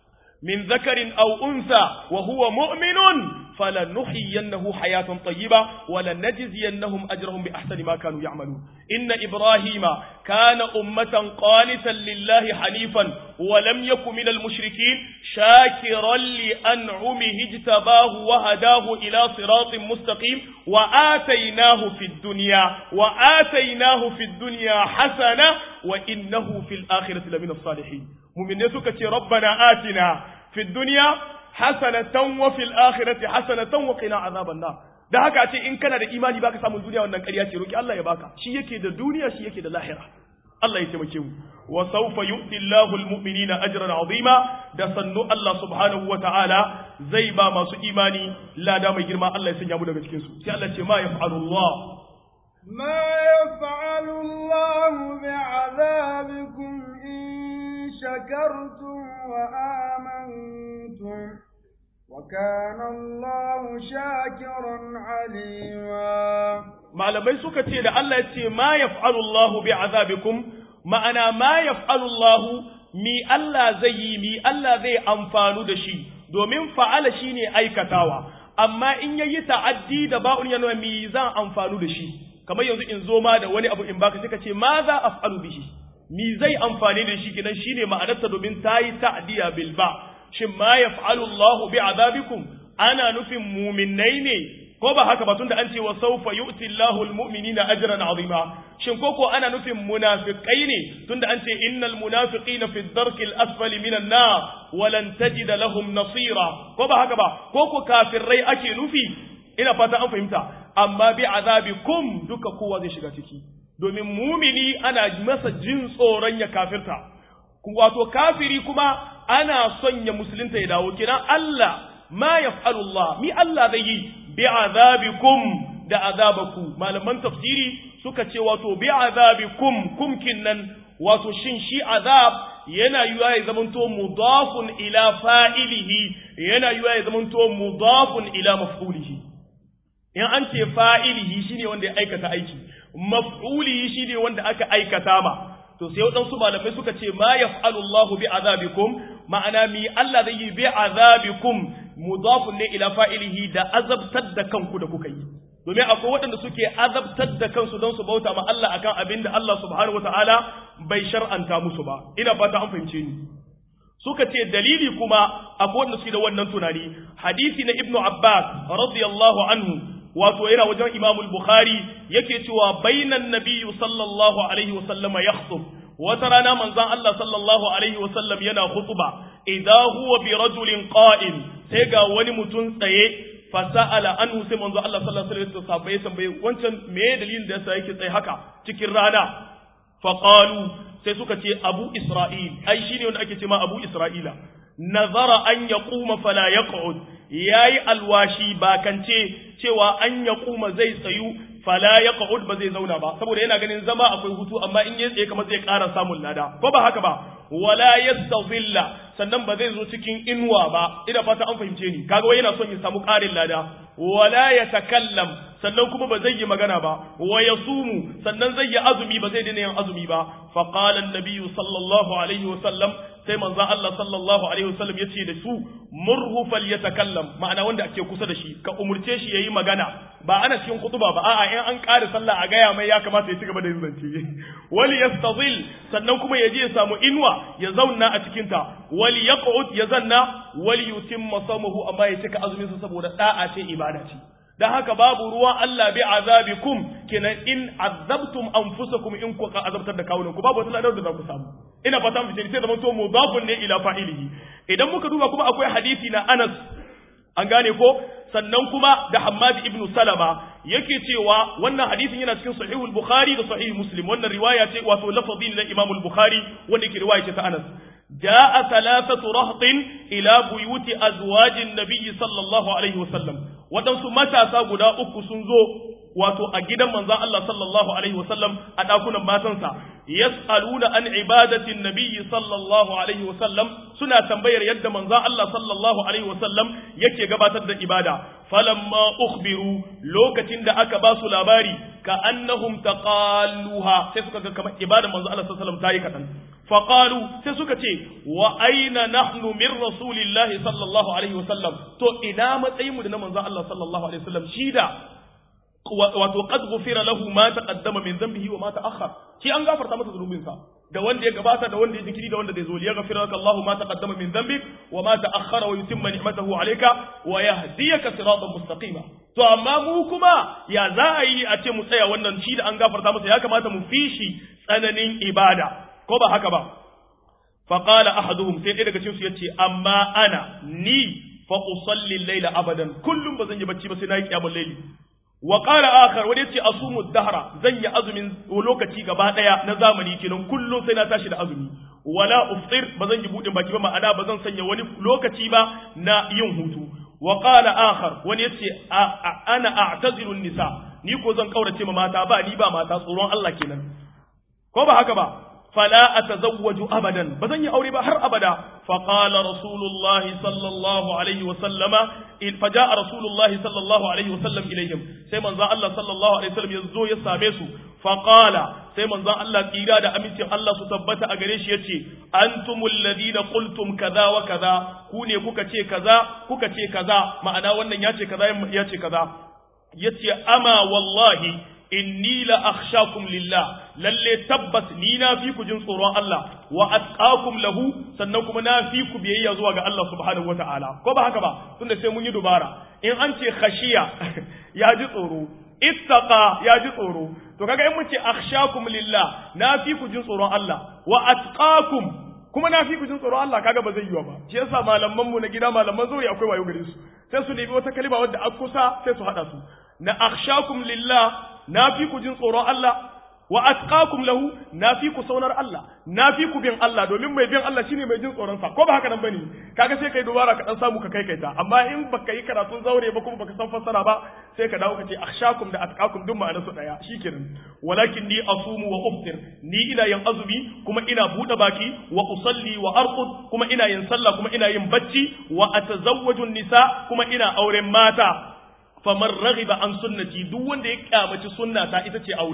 min zakarin aw unsa wa huwa mu'minun فلنحيينه حياة طيبة ولنجزينهم أجرهم بأحسن ما كانوا يعملون إن إبراهيم كان أمة قانتا لله حنيفا ولم يكن من المشركين شاكرا لأنعمه اجتباه وهداه إلى صراط مستقيم وآتيناه في الدنيا وآتيناه في الدنيا حسنة وإنه في الآخرة لمن الصالحين مؤمنتك ربنا آتنا في الدنيا hasanatan wa fil akhirati hasanatan wa qina azaban nar da haka ce in kana da imani baka samu duniya wannan ƙarya ce roki Allah ya baka shi yake da duniya shi yake da lahira Allah ya taimake mu wa sawfa yu'ti Allahu al-mu'minina ajran 'azima da sannu Allah subhanahu wa ta'ala zai ba masu imani lada mai girma Allah ya sanya mu daga cikin su sai Allah ce ma yaf'alu Allah ma yaf'alu Allah bi'adabikum in shakartum wa amantum وكان الله شاكرا عليما malamai suka ce da Allah ya ce ma yaf'alu Allahu bi'azabikum ma'ana ma yaf'alu Allahu mi Allah zai yi mi Allah zai amfanu da shi domin fa'ala shine aikatawa amma in yayi ta'addi da ba'un yana mi zan amfanu da shi kamar yanzu in zo ma da wani abu in baka sai ka ce ma za af'alu bihi mi zai amfani da shi kidan shine ma'anarta domin tayi ta'diya bil ba shin ma yaf'alu Allahu bi'adabikum ana nufin mu'minnai ne ko ba haka ba tunda an ce wa sawfa yu'ti Allahu al-mu'minina ajran 'azima shin koko ana nufin munafiqai ne tunda an ce innal munafiqina fi ad-darki al-asfali minan nar wa lan tajida lahum nasira ko ba haka ba koko kafirai ake nufi ina fata an fahimta amma bi'adabikum duka kowa zai shiga ciki domin mu'mini ana masa jin tsoron ya kafirta wato kafiri kuma ana son ya musulunta ya dawo kiran Allah ma yaf'alu Allah mi Allah zai yi bi'azabikum da azabaku malaman tafsiri suka ce wato bi'azabikum kumkin nan wato shin shi azab yana yiwa ya zamanto mudafun ila fa'ilihi yana yiwa ya zamanto mudafun ila maf'ulihi in an ce fa'ilihi shine wanda ya aikata aiki maf'ulihi shine wanda aka aikata ma to sai waɗansu malamai suka ce ma yaf'alu Allahu bi azabikum ma'ana mi Allah zai yi bi azabikum mudafun ne ila fa'ilihi da azabtar da kanku da kuka yi domin akwai waɗanda suke azabtar da kansu don su bauta ma Allah akan abin da Allah subhanahu wataala bai shar'anta musu ba ina fata an fahimce ni suka ce dalili kuma akwai wanda suke da wannan tunani hadisi na Ibn Abbas radiyallahu anhu wato yana wajen Imam al-Bukhari yake cewa bainan nabiyyu sallallahu alaihi wa sallama yakhutub wata rana manzon Allah sallallahu alaihi wa sallam yana khutba idza huwa bi rajulin qa'im sai ga wani mutum tsaye fasa'ala anhu sai manzo Allah sallallahu alaihi wa sallam ya tambaye wancan me dalilin da yasa yake tsaye haka cikin rana faqalu sai suka ce Abu Isra'il ai shine wanda ake cewa Abu Isra'ila nazara an yaquma fala yaq'ud yayi alwashi bakance cewa an yaquma zai tsayu fala yaq'ud ba zai zauna ba saboda yana ganin zama akwai hutu amma in yayi tsaye kamar zai ƙara samun lada ko ba haka ba wala yastazilla sannan ba zai zo cikin inuwa ba ina fata an fahimce ni kaga wai yana son ya samu ƙarin lada wala yatakallam sannan kuma ba zai yi magana ba wa yasumu sannan zai yi azumi ba zai daina yin azumi ba fa qala an-nabiy sallallahu alaihi wa sallam sai manzon Allah sallallahu alaihi wa sallam yace da su murhu falyatakallam ma'ana wanda ake kusa da shi ka umurce shi yayi magana ba ana cikin khutba ba a'a in an ƙara sallah a gaya mai ya kamata ya ci gaba da yin zance wali yastazil sannan kuma ya je ya samu inuwa ya zauna a cikin ta wali yaq'ud ya zanna wali yutimma sawmuhu amma ya cika azumin sa saboda da'a ce ibada ce dan haka babu ruwa Allah bi azabikum kenan in azabtum anfusakum in ku azabtar da kawunan ku babu wata ladar da za ku samu ina fata mu sai zaman to mudafun ne ila fa'ilihi idan muka duba kuma akwai hadisi na Anas an gane ko sannan kuma da Hammad ibn Salama yake cewa wannan hadisin yana cikin sahih al-Bukhari da sahih Muslim wannan riwaya ce wato lafazin na Imam al-Bukhari wanda yake riwaya ce ta Anas jaa thalathatu rahtin ila buyuti azwajin nabiy sallallahu alaihi wasallam wadansu matasa guda uku sun zo wato a gidan manzon Allah sallallahu alaihi wasallam a dakunan matansa yas'aluna an ibadatin nabiy sallallahu alaihi wasallam suna tambayar yadda manzon Allah sallallahu alaihi wasallam yake gabatar da ibada falamma ukhbiru lokacin da aka ba su labari ka annahum taqalluha sai suka ga kamar ibada manzon Allah sallallahu alaihi wasallam tayi kadan faqalu sai suka ce wa aina nahnu min rasulillahi sallallahu alaihi wasallam to ina matsayin mu da manzon Allah sallallahu alaihi wasallam shida wato qad ghufira lahu ma taqaddama min dhanbihi wa ma ta'akhkhar shi an gafarta masa zunubin sa da wanda ya gabata da wanda ya jikiri da wanda zai zo ya ghafira laka Allahu ma taqaddama min dhanbik wa ma ta'akhkhara wa yutimma ni'matahu alayka wa yahdiyaka siratan mustaqima to amma mu kuma ya za a yi a ce mu tsaya wannan shi da an gafarta masa ya kamata mu fishi tsananin ibada ko ba haka ba fa qala ahaduhum sai ɗaya daga cikin su yace amma ana ni fa usalli al-layla abadan kullum bazan yi bacci ba sai na yi qiyamul layli wa qala akhar wani yace asumu dahra zan yi azumin lokaci gaba daya na zamani kenan kullum sai na tashi da azumi wala uftir bazan yi budin baki ba ma'ana bazan sanya wani lokaci ba na yin hutu wa qala akhar wani yace ana a'tazilu nisa ni ko zan kaurace ma mata ba ni ba mata tsoron Allah kenan ko ba haka ba fala atazawwaju abadan bazan yi aure ba har abada fa qala rasulullahi sallallahu alaihi wa sallama in faja rasulullahi sallallahu alaihi wa sallam ilayhim sai manzo Allah sallallahu alaihi wa sallam yazo ya same su fa qala sai manzo Allah tsira da amincin Allah su tabbata a gare shi yace antumul ladina qultum kaza wa kaza ku ne kuka ce kaza kuka ce kaza ma'ana wannan yace kaza yace kaza yace ama wallahi inni la akhshakum lillah lalle tabbas ni na fi ku jin tsoron Allah wa atqakum lahu sannan kuma na fi ku biyayya zuwa ga Allah subhanahu wataala ko ba haka ba tunda sai mun yi dubara in an ce khashiya ya ji tsoro ittaqa ya ji tsoro to kaga in mun ce akhshakum lillah na fi ku jin tsoron Allah wa atqakum kuma na fi ku jin tsoron Allah kaga ba zai yiwa ba shi yasa malaman mu na gida malaman zuri akwai wayo gare su sai su nemi wata kalima wadda aka kusa sai su hada su na akhshakum lillah na fi ku jin tsoron Allah wa atqakum lahu na fi ku saunar Allah na fi ku bin Allah domin mai bin Allah shine mai jin tsoron sa ko ba haka nan bane kaga sai kai dubara ka dan samu ka kai kaita amma in baka yi karatun zaure ba kuma baka san fassara ba sai ka dawo ka ce akhshakum da atqakum duk ma'anar su daya shikenan walakin ni asumu wa uftir ni ina yin azumi kuma ina bude baki wa usalli wa arqud kuma ina yin sallah kuma ina yin bacci wa atazawwaju nisa kuma ina auren mata faman raghiba an sunnati duk wanda ya kyamaci sunnata ita ce aure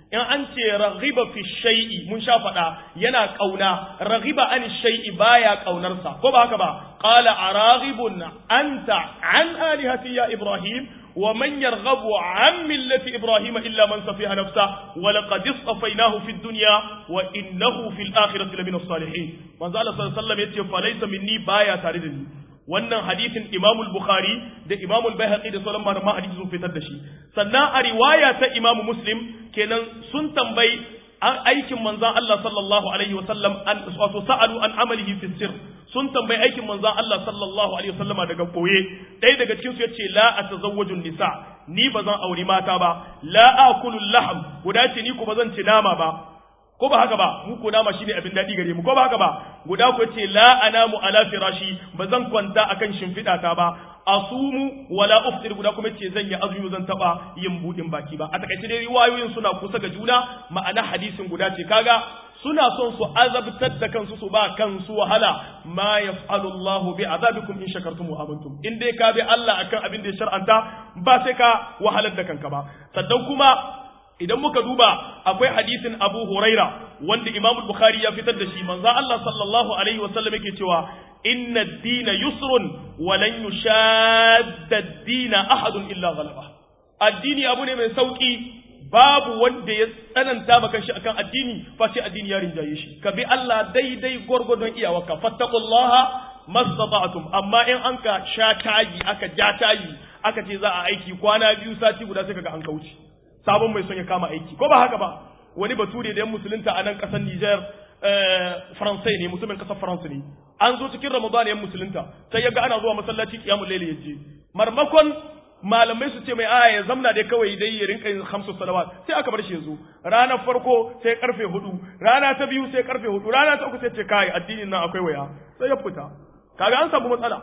in an ce raghiba fi shay'i mun sha faɗa yana kauna raghiba an shay'i baya kaunarsa ko ba haka ba qala araghibun anta an alihati ya ibrahim wa man yarghabu an millati ibrahim illa man safiha nafsa wa laqad istafaynahu fid dunya wa innahu fil akhirati lamina salihin manzo Allah sallallahu alaihi wasallam yace falaysa minni baya tare da ni wannan hadisin Imam al-Bukhari da Imam al-Baihaqi da sauran malaman hadisi sun fitar da shi sannan a riwaya ta Imam Muslim kenan sun tambayi aikin manzon Allah sallallahu alaihi wasallam an wato sa'alu an amalihi fi sirr sun tambayi aikin manzon Allah sallallahu alaihi wasallama daga koye dai daga cikin su yace la atazawwaju nisa ni bazan auri mata ba la akulu lahm guda ce ni ko bazan ci nama ba ko ba haka ba mu ko nama shine abin dadi gare mu ko ba haka ba guda ko ce la anamu ala firashi bazan kwanta akan shimfida ta ba asumu wala uftir guda kuma ce zan yi azumi zan taba yin budin baki ba a takaice dai riwayoyin suna kusa ga juna ma'ana hadisin guda ce kaga suna son su azabtar da kansu su ba kansu wahala ma yaf'alu Allah bi azabikum in shakartum wa amantum in dai ka bi Allah akan abin da ya shar'anta ba sai ka wahalar da kanka ba sannan kuma idan muka duba akwai hadisin Abu Huraira wanda Imam Bukhari ya fitar da shi manzo Allah sallallahu alaihi wasallam yake cewa inna ad-dina yusrun wa lan yushadda ad-din ahadun illa ghalaba addini abu ne mai sauki babu wanda ya tsananta maka shi akan addini face addini ya rinjaye shi ka bi Allah daidai gurgurdon iyawarka fattaqullaha mastata'tum amma in anka sha tayi aka ja tayi aka ce za a aiki kwana biyu sati guda sai kaga an kauce sabon mai son ya kama aiki ko ba haka ba wani bature da yan musulunta a nan kasar Niger Faransai ne mutumin kasar Faransa ne an zo cikin Ramadan yan musulunta sai ya ga ana zuwa masallaci kiyamul layl yaje marmakon malamai su ce mai aya ya zamna dai kawai dai ya rinka yin khamsu salawat sai aka bar shi yazo ranar farko sai karfe hudu rana ta biyu sai karfe hudu rana ta uku sai ce kai addinin nan akwai waya sai ya fita kaga an samu matsala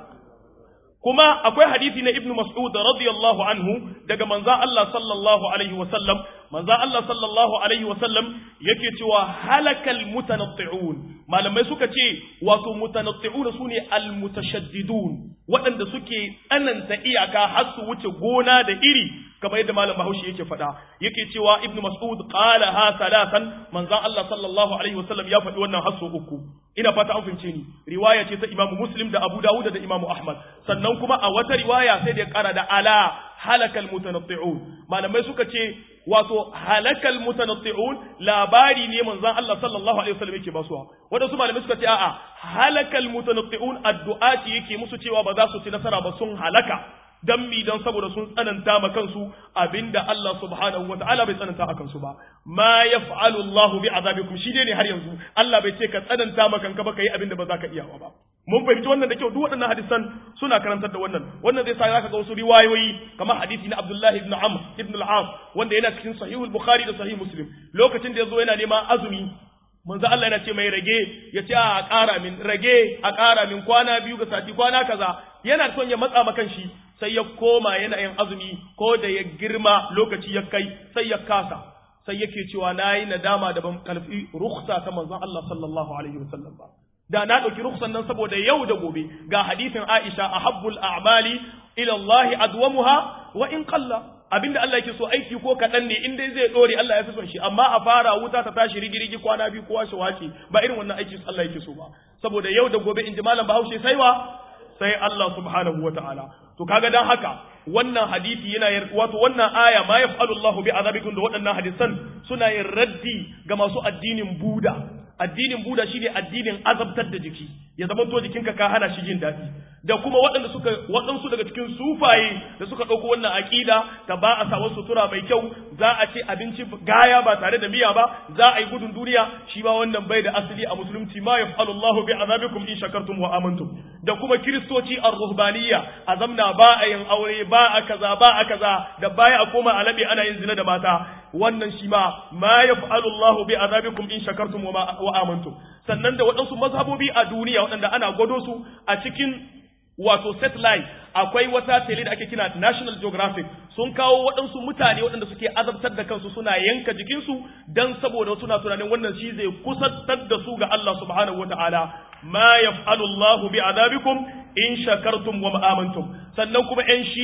kuma akwai hadisi na Ibn Mas'ud radiyallahu anhu daga manzon Allah sallallahu alaihi wa sallam manzon Allah sallallahu alaihi wa sallam yake cewa halakal mutanatti'un malamai suka ce wato mutanatti'un sune almutashaddidun waɗanda suke tsananta iyaka har su wuce gona da iri kamar yadda malam Bahaushe yake faɗa yake cewa Ibn Mas'ud qala ha salatan manzon Allah sallallahu alaihi wa sallam ya faɗi wannan har su uku ina fata an fahimce ni riwaya ce ta Imam Muslim da Abu Dawud da Imam Ahmad sannan kuma a wata riwaya sai da ya kara da ala halakal mutanatti'un malamai suka ce wato halakal mutanatti'un labari ne manzon Allah sallallahu alaihi wasallam yake basuwa wadansu malamai suka ce a'a halakal mutanatti'un addu'ati yake musu cewa ba za su ci nasara ba sun halaka dan mi dan saboda sun tsananta ma kansu abinda Allah subhanahu wataala bai tsananta akan su ba ma yaf'alu Allah bi azabikum shi dai ne har yanzu Allah bai ce ka tsananta ma kanka ba kai abinda ba za ka iya ba mun fahimci wannan da kyau duk waɗannan hadisan suna karantar da wannan wannan zai sa zaka ga wasu riwayoyi kamar hadisi na Abdullah ibn Amr ibn al-As wanda yana cikin sahihul Bukhari da sahih Muslim lokacin da yazo yana neman azumi manzo Allah yana ce mai rage ya ce a ƙara min rage a ƙara min kwana biyu ga sati kwana kaza yana son ya matsa makan shi sai ya koma yana yin azumi ko da ya girma lokaci ya kai sai ya kasa sai yake cewa nayi nadama da ban kalfi rukhsa ta manzon Allah sallallahu alaihi wasallam ba da na dauki rukhsan nan saboda yau da gobe ga hadisin Aisha ahabbul a'mali ila Allah adwamuha wa in qalla abinda Allah yake so aiki ko kadan ne in dai zai dore Allah ya fi son shi amma a fara wuta ta tashi rigirigi kwana biyu kowa shi wace ba irin wannan aiki Allah yake so ba saboda yau da gobe in ji malam Bahaushe sai wa sai Allah subhanahu wataala to kaga dan haka wannan hadisi yana wato wannan aya ma yaf'alu Allahu bi azabikum da waɗannan hadisan suna yin raddi ga masu addinin Buda addinin Buda shine addinin azabtar da jiki ya zama to jikinka ka hana shi jin daɗi da kuma waɗanda suka waɗansu daga cikin sufaye da suka ɗauko wannan aƙida ta ba a sawa sutura mai kyau za a ce abinci gaya ba tare da miya ba za a yi gudun duniya shi ba wannan bai da asali a musulunci ma yaf'alu Allahu bi azabikum in shakartum wa amantum da kuma kiristoci ar-ruhbaniyya azamna ba a yin aure ba a kaza ba a kaza da baya a koma alabi ana yin zina da mata wannan shi ma ma yaf'alu Allahu bi azabikum in shakartum wa amantum sannan da waɗansu mazhabobi a duniya waɗanda ana gwado su a cikin wato satellite akwai wata tele da ake kira National Geographic sun kawo waɗansu mutane waɗanda suke azabtar da kansu suna yanka jikinsu dan saboda suna tunanin wannan shi zai kusantar da su ga Allah subhanahu wataala ma yaf'alu Allahu bi adabikum in shakartum wa amantum sannan kuma ƴan shi'a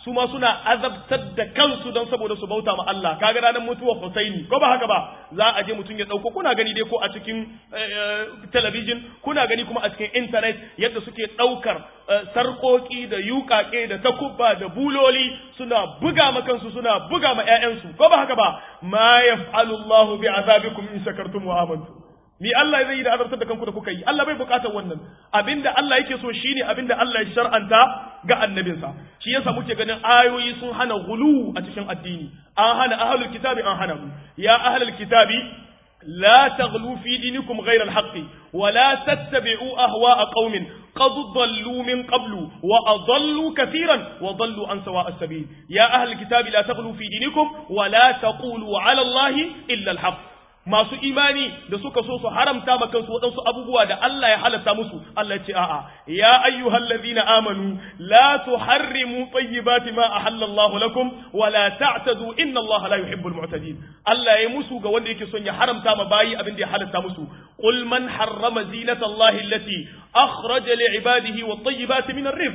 su ma suna azabtar da kansu don saboda su bauta ma Allah kaga ranar mutuwar Husaini ko ba haka ba za a je mutum ya dauko kuna gani dai ko a cikin television kuna gani kuma a cikin internet yadda suke daukar sarkoki da yukake da takubba da buloli suna buga ma kansu suna buga ma ƴaƴansu ko ba haka ba ma yaf'alu Allahu bi'azabikum in shakartum wa amantum mi Allah zai yi da azabtar da kanku da kuka yi Allah bai bukatar wannan abinda Allah yake so shine abinda Allah ya shar'anta ga annabinsa shi yasa muke ganin ayoyi sun hana gulu a cikin addini an hana ahlul kitabi an hana mu ya ahlul kitabi la taghlu fi dinikum ghayra al-haqq wa la tattabi'u ahwa'a qaumin qad dhallu min qablu wa adallu katiran wa dhallu an sawa'a as-sabil ya ahlul kitabi la taghlu fi dinikum wa la taqulu 'ala Allahi illa al-haqq masu imani da suka so su haramta ma kansu waɗansu abubuwa da Allah ya halatta musu Allah ya ce a'a ya ayyuhal ladina amanu la tuharrimu tayyibati ma ahalla Allah lakum wa la ta'tadu inna Allah la yuhibbul mu'tadin Allah ya musu ga wanda yake son ya haramta ma bayi abin da ya halatta musu qul man harrama zinata Allah allati akhraja li ibadihi wat tayyibati min ar-rizq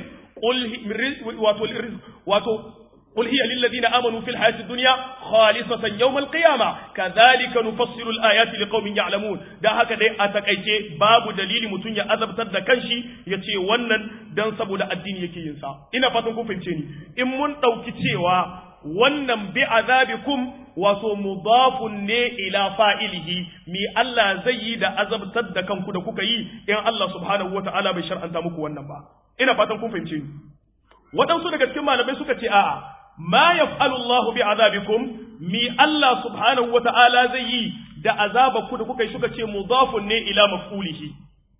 qul wato قل هي للذين آمنوا في الحياة الدنيا خالصة يوم القيامة كذلك نفصل الآيات لقوم يعلمون ده هكذا أتكيتي باب دليل متون يا أذب تد كنشي يتي ونن دان سبو دا الدين يكي ينسى إنا فاتنكم فهمتيني إن من توكتي wannan bi azabikum wato mudafun ne ila fa'ilihi mi Allah zai yi da azabtar da kanku da kuka yi in Allah subhanahu wata'ala bai shar'anta muku wannan ba ina fatan kun fahimce ni waɗansu daga cikin malamai suka ce a'a ma yaf'alu Allahu bi azabikum mi Allah subhanahu wata'ala zai yi da azabaku da kuka yi suka ce mudafun ne ila maf'ulihi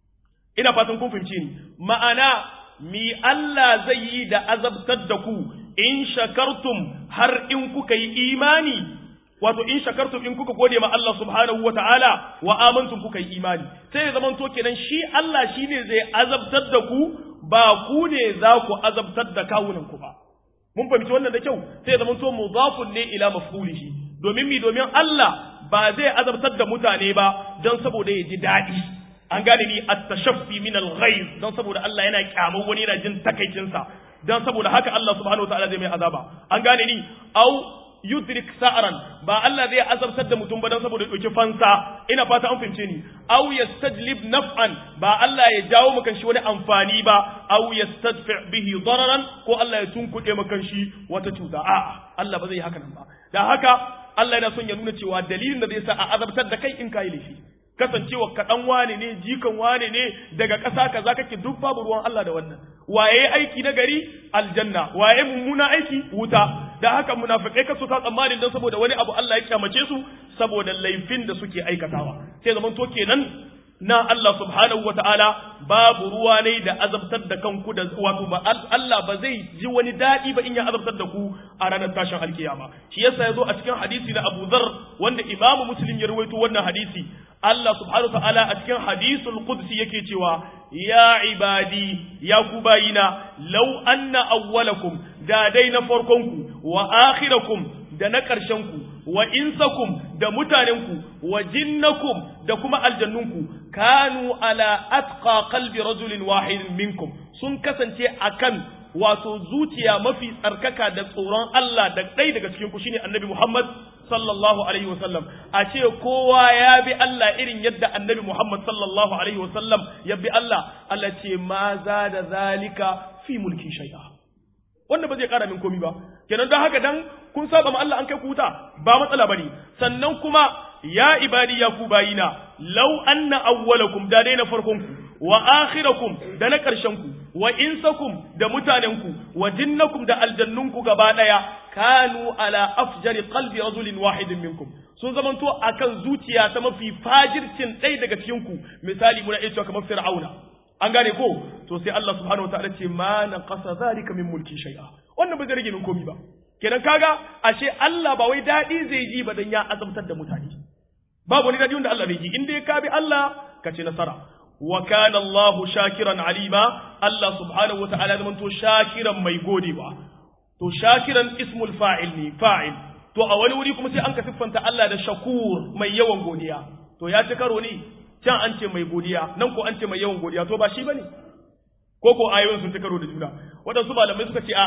ina fatan kun fahimce ni ma'ana mi Allah zai yi da azabtar da ku in shakartum har in kuka yi imani wato in shakartum in kuka gode ma Allah subhanahu wata'ala wa amantum kuka yi imani sai ya zaman to kenan shi Allah shine zai azabtar da ku ba ku ne za ku azabtar da kawunan ku ba mun fahimci wannan da kyau sai ya zaman to mudafun ne ila maf'ulihi domin mi domin Allah ba zai azabtar da mutane ba don saboda ya ji daɗi an gane ni at-tashaffi min al-ghayz don saboda Allah yana kyamar wani yana jin takaicin sa dan saboda haka Allah subhanahu wataala zai mai azaba an gane ni au yudrik sa'ran ba Allah zai azabtar da mutum ba dan saboda dauki fansa ina fata an fince ni au yastajlib naf'an ba Allah ya jawo maka shi wani amfani ba au yastadfi bihi dararan ko Allah ya tunkuɗe maka shi wata cuta a'a Allah ba zai haka nan ba dan haka Allah yana son ya nuna cewa dalilin da zai sa a azabtar da kai in kai laifi kasancewa kaɗan wane ne jikan wane ne daga ƙasa kaza kake duk babu ruwan Allah da wannan waye aiki na gari aljanna waye mummuna aiki wuta da haka munafikai kaso ta tsammanin dan saboda wani abu Allah ya kyamace su saboda laifin da suke aikatawa sai zaman to kenan na Allah subhanahu wataala babu ruwa ne da azabtar da kanku da wato ba Allah ba zai ji wani dadi ba in ya azabtar da ku a ranar tashin alkiyama shi yasa yazo a cikin hadisi na Abu Dharr wanda Imam Muslim ya rawaito wannan hadisi Allah subhanahu wataala a cikin hadisul qudsi yake cewa ya ibadi ya ku bayina law anna awwalakum da dai na farkonku wa akhirakum da na ƙarshenku wa insakum da mutanenku wa jinnakum da kuma aljannunku kanu ala atqa qalbi rajulin wahidin minkum sun kasance akan wato zuciya mafi tsarkaka da tsoron Allah da ɗaya daga cikin ku shine annabi Muhammad sallallahu alaihi wasallam a ce kowa ya bi Allah irin yadda annabi Muhammad sallallahu alaihi wasallam ya bi Allah Allah ce ma za da zalika fi mulki shay'a wanda ba zai kara min komi ba kenan don haka dan kun saba ma Allah an kai ku wuta ba matsala bane sannan kuma ya ibadi ya ku bayina law anna awwalakum da dai na farkon ku wa akhirakum da na karshen ku wa insakum da mutanen ku wa jinnakum da aljannun ku gaba daya kanu ala afjari qalbi rajulin wahidin minkum sun zamanto akan zuciya ta mafi fajircin ɗaya daga cikin ku misali muna iya cewa kamar fir'auna an gane ko to sai Allah subhanahu wataala ce ma naqasa zalika min mulki shay'a wannan ba zai rage min komai ba kenan kaga ashe Allah ba wai dadi zai ji ba dan ya azabtar da mutane babu wani dadi wanda Allah zai ji in dai ka bi Allah ka ce nasara wa kana Allahu shakiran alima Allah subhanahu wataala zaman to shakiran mai godewa to shakiran ismul fa'il ne fa'il to a wani wuri kuma sai an ka siffanta Allah da shakur mai yawan godiya to ya ci karo ne can an ce mai godiya nan ko an ce mai yawan godiya to ba shi bane ko ko ayoyin sun ta karo da juna waɗansu malamai suka ce a'a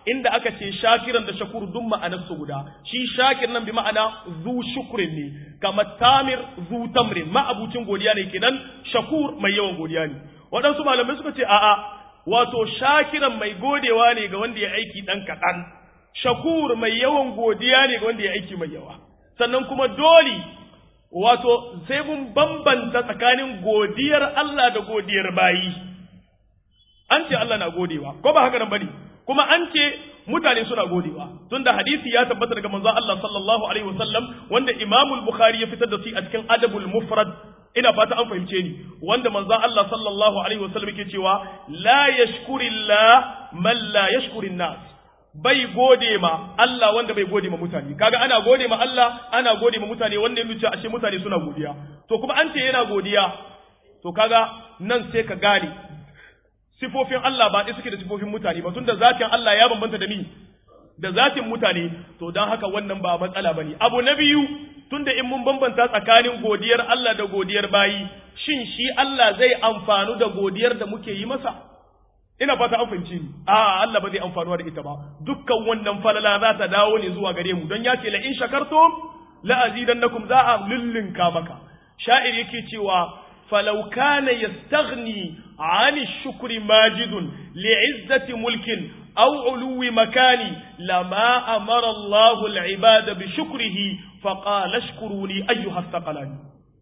inda aka ce shakiran da shakur duk ma'anar su guda shi shakir nan bi ma'ana zu shukrin ne kamar tamir zu tamrin ma'abucin godiya ne kenan shakur mai yawan godiya ne waɗansu malamai suka ce a'a wato shakiran mai godewa ne ga wanda ya aiki dan kaɗan shakur mai yawan godiya ne ga wanda ya aiki mai yawa sannan kuma dole wato sai mun bambanta tsakanin godiyar Allah da godiyar bayi an ce Allah na godewa ko ba haka nan bane kuma an ce mutane suna godewa tunda hadisi ya tabbata daga manzon Allah sallallahu alaihi wasallam wanda Imam al-Bukhari ya fitar da shi a cikin Adabul Mufrad ina fata an fahimce ni wanda manzon Allah sallallahu alaihi wasallam yake cewa la yashkurillah man la yashkurin nas bai gode ma Allah wanda bai gode ma mutane kaga ana gode ma Allah ana gode ma mutane wanda yake cewa ashe mutane suna godiya to kuma an ce yana godiya to kaga nan sai ka gane sifofin Allah ba ɗaya suke da sifofin mutane ba tunda zatin Allah ya bambanta da ni da zatin mutane to dan haka wannan ba matsala bane abu na biyu tunda in mun bambanta tsakanin godiyar Allah da godiyar bayi shin shi Allah zai amfanu da godiyar da muke yi masa ina fata an fahimci ni a Allah ba zai amfanuwa da ita ba dukkan wannan falala za ta dawo ne zuwa gare mu don ya ce la in shakartum la azidannakum za a lullunka maka sha'ir yake cewa falau kana yastaghni ani shukri majidun li'izzati mulkin aw uluwi makani lama amara Allahu al-ibada bi shukrihi faqala ashkuruni ayyuha thaqalani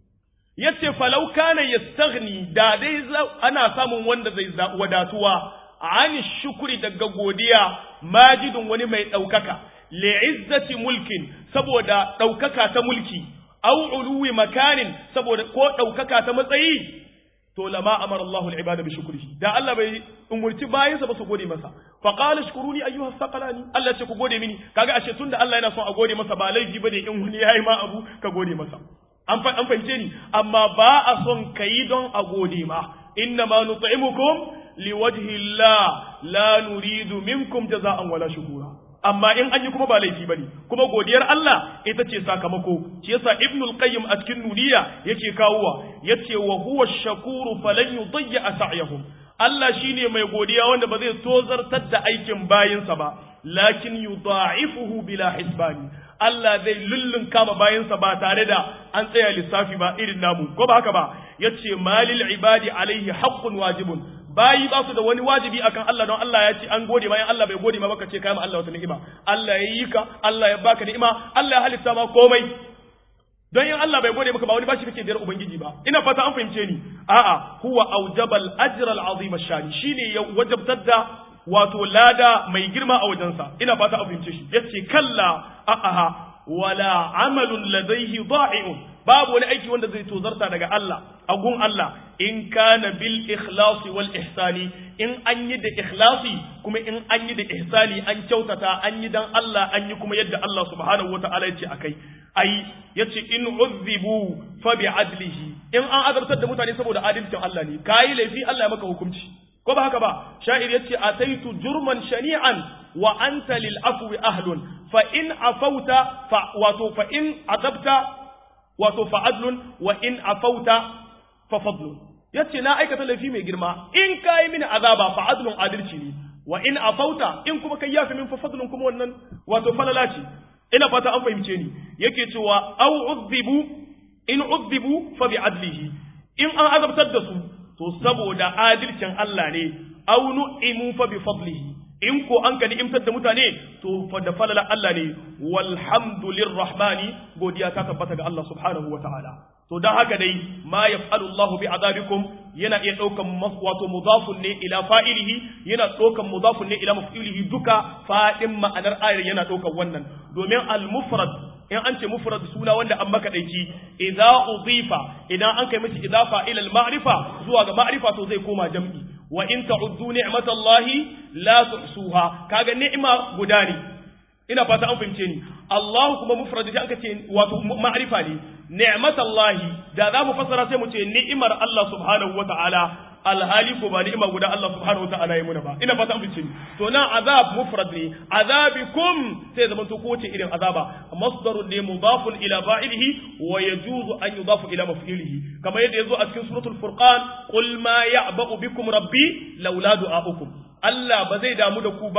yace falau kana yastaghni da dai ana samun wanda zai wadatuwa ani shukri daga godiya majidun wani mai daukaka li'izzati mulkin saboda daukaka ta mulki aw uluwi makanin saboda ko daukaka ta matsayi to lama amara Allahu al-ibada bi shukrihi da Allah bai umurci bayinsa ba su gode masa fa qala shkuruni ayyuha thaqalani Allah ce ku gode mini kaga ashe tunda Allah yana son a gode masa ba laifi bane in wani yayi ma abu ka gode masa an fa an fahimce ni amma ba a son kai don a gode ma inna ma nut'imukum liwajhi Allah la nuridu minkum jazaa'an wala shukura amma in an yi kuma ba laifi bane kuma godiyar Allah ita ce sakamako shi yasa Ibn al-Qayyim a cikin nuniya yake kawowa yace wa huwa ash-shakuru falan yudayya sa'yahum Allah shine mai godiya wanda ba zai tozartar da aikin bayinsa ba lakin yudha'ifuhu bila hisbani Allah zai lullun kama bayinsa ba tare da an tsaya lissafi ba irin namu ko ba haka ba yace malil ibadi alaihi haqqun wajibun bayi ba su da wani wajibi akan Allah don Allah ya ce an gode bayan Allah bai gode ma baka ce kai ma Allah wata ni'ima Allah ya yi ka Allah ya baka ni'ima Allah ya halitta ma komai don yin Allah bai gode maka ba wani bashi kake biyar ubangiji ba ina fata an fahimce ni a'a huwa aujabal ajra al-azim ash-shani shine ya wajabtar da wato lada mai girma a wajensa ina fata an fahimce shi yace kalla a'a wala amalun ladayhi da'i'un babu wani aiki wanda zai tozarta daga Allah a gun Allah in kana bil ikhlasi wal ihsani in an yi da ikhlasi kuma in an yi da ihsani an kyautata an yi dan Allah an yi kuma yadda Allah subhanahu wataala yace akai ai yace in uzzibu fa bi adlihi in an azabtar da mutane saboda adalcin Allah ne kai laifi Allah ya maka hukunci ko ba haka ba sha'ir yace ataitu jurman shani'an wa anta lil afwi ahlun fa in afauta fa wato fa in azabta wato fa adlun wa in afauta fa fadlun yace na aikata laifi mai girma in kai mini azaba fa adlun adalci ne wa in afauta in kuma kai yafi min fa fadlun kuma wannan wato falala ce ina fata an fahimce ni yake cewa au udhibu in udhibu fa bi adlihi in an azabtar da su to saboda adalcin Allah ne au nu'imu fa bi fadlihi in ko an ka ni'imtar da mutane to fa da falala Allah ne walhamdu lirrahmani godiya ta tabbata ga Allah subhanahu wataala to dan haka dai ma yaf'alu Allahu bi azabikum yana iya daukan wato mudafun ne ila fa'ilihi yana daukan mudafun ne ila maf'ilihi duka fadin ma'anar ayar yana daukan wannan domin al-mufrad in an ce mufrad suna wanda an maka daici idza udifa idan an kai mishi idafa ila al-ma'rifa zuwa ga ma'rifa to zai koma jam'i wa in ta'uddu ni'matallahi la tuhsuha kaga ni'ima guda ne ina fata an fahimce ni Allah kuma mufrad da aka ce wato ma'rifa ne ni'matallahi da za mu fassara sai mu ce ni'imar Allah subhanahu wata'ala alhali ko ba ni'ima guda Allah subhanahu wata'ala ya muna ba ina fata an fahimce ni to nan azab mufrad ne azabikum sai zaman to ko ce irin azaba masdarun ne mudafun ila fa'ilihi wa yajuzu an yudafu ila maf'ilihi kamar yadda yazo a cikin suratul furqan qul ma ya'ba'u bikum rabbi laula du'a'ukum Allah ba zai damu da ku ba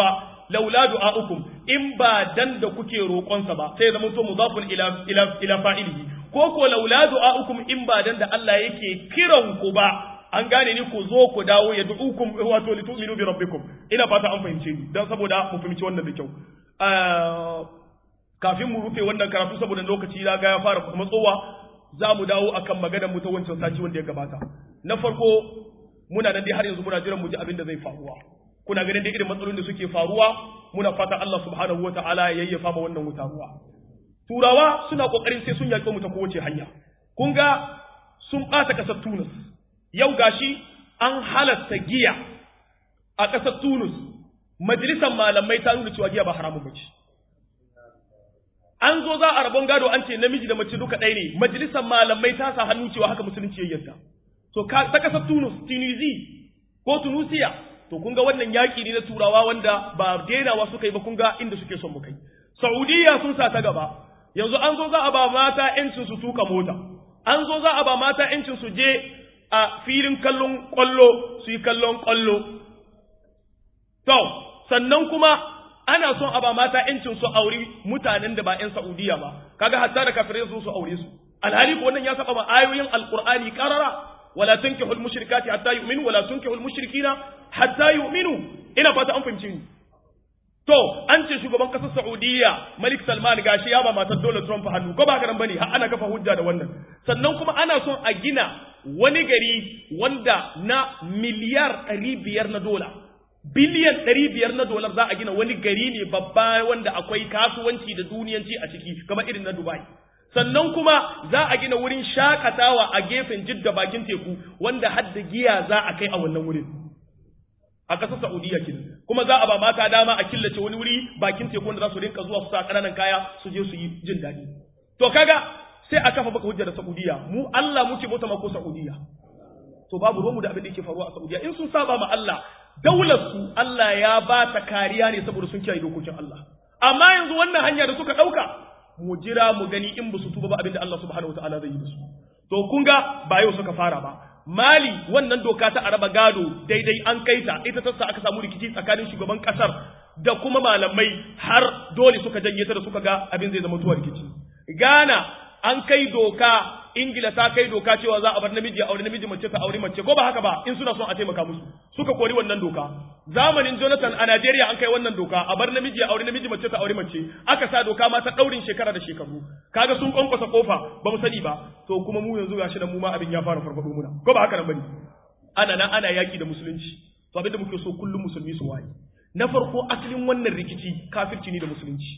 laula du'aukum in ba dan da kuke roƙonsa ba sai zama to mudafun ila ila ila fa'ilihi ko ko laula du'aukum in ba dan da Allah yake kiran ku ba an gane ni ku zo ku dawo ya du'ukum wato litu'minu bi rabbikum ina fata an fahimce ni dan saboda mu fahimci wannan da kyau kafin mu rufe wannan karatu saboda lokaci ya ga ya fara matsowa za mu dawo akan maganar mu ta wancan sati wanda ya gabata na farko muna nan dai har yanzu muna jiran mu ji abin da zai faruwa kuna ganin da irin matsalolin da suke faruwa muna fata Allah subhanahu wataala ya yayyafa ma wannan wuta ruwa turawa suna kokarin sai sun yaƙo mu ta kowace hanya kun ga sun ɓata ƙasar Tunis yau gashi an halatta giya a ƙasar Tunis majalisar malamai ta nuna cewa giya ba haramun bace an zo za a rabon gado an ce namiji da mace duka ɗaya ne majalisar malamai ta sa hannu cewa haka musulunci ya yarda to ta ƙasar Tunis Tunisia ko Tunisia to kun ga wannan yaƙi ne na turawa wanda ba denawa suka yi ba kun ga inda suke son mu kai Saudiya sun sa ta gaba yanzu an zo za a ba mata yancin su tuka mota an zo za a ba mata yancin su je a filin kallon kwallo su yi kallon kwallo to sannan kuma ana son a ba mata yancin su auri mutanen da ba yan Saudiya ba kaga hatta da kafirai su su aure su alhali ko wannan ya saba ma ayoyin alqur'ani qarara wala tunkihul mushrikati hatta yu'minu wala tunkihul mushrikina hatta yu'minu ina fata an fahimci ni to an ce shugaban kasar Saudiya Malik Salman gashi ya ba matar Donald Trump hannu ko ba haka nan bane har ana kafa hujja da wannan sannan kuma ana son a gina wani gari wanda na miliyar ɗari biyar na dola biliyan ɗari biyar na dolar za a gina wani gari ne babba wanda akwai kasuwanci da duniyanci a ciki kamar irin na Dubai sannan kuma za a gina wurin shakatawa a gefen Jidda bakin teku wanda hadda giya za a kai a wannan wurin a ƙasar Saudiya kin kuma za a ba mata dama a killace wani wuri bakin teku wanda za su rinka zuwa su sa ƙananan kaya su je su yi jin daɗi to kaga sai a kafa baka hujja da Saudiya mu Allah muke bauta ma ko Saudiya to babu ruwanmu da abin da yake faruwa a Saudiya in sun saba ma Allah daular su Allah ya ba ta kariya ne saboda sun kiyaye dokokin Allah amma yanzu wannan hanya da suka ɗauka mu jira mu gani in ba su tuba ba abin da Allah subhanahu wataala zai yi da su to kun ga ba yau suka fara ba Mali wannan doka ta araba gado daidai an kaita ita ta sa aka samu rikici tsakanin shugaban kasar da kuma malamai har dole suka janye ta da suka ga abin zai zama tuwa rikici Ghana an kai doka Ingila ta kai doka cewa za a bar namiji a aure namiji mace ta aure mace ko ba haka ba in suna son a taimaka musu suka kori wannan doka zamanin Jonathan a Najeriya an kai wannan doka a bar namiji a aure namiji mace ta aure mace aka sa doka ma ta daurin shekara da shekaru kaga sun kwankwasa kofa ba mu sani ba to kuma mu yanzu gashi nan mu ma abin ya fara farfado muna ko ba haka nan bane ana nan ana yaki da musulunci to abin da muke so kullum musulmi su waye na farko asalin wannan rikici kafirci ne da musulunci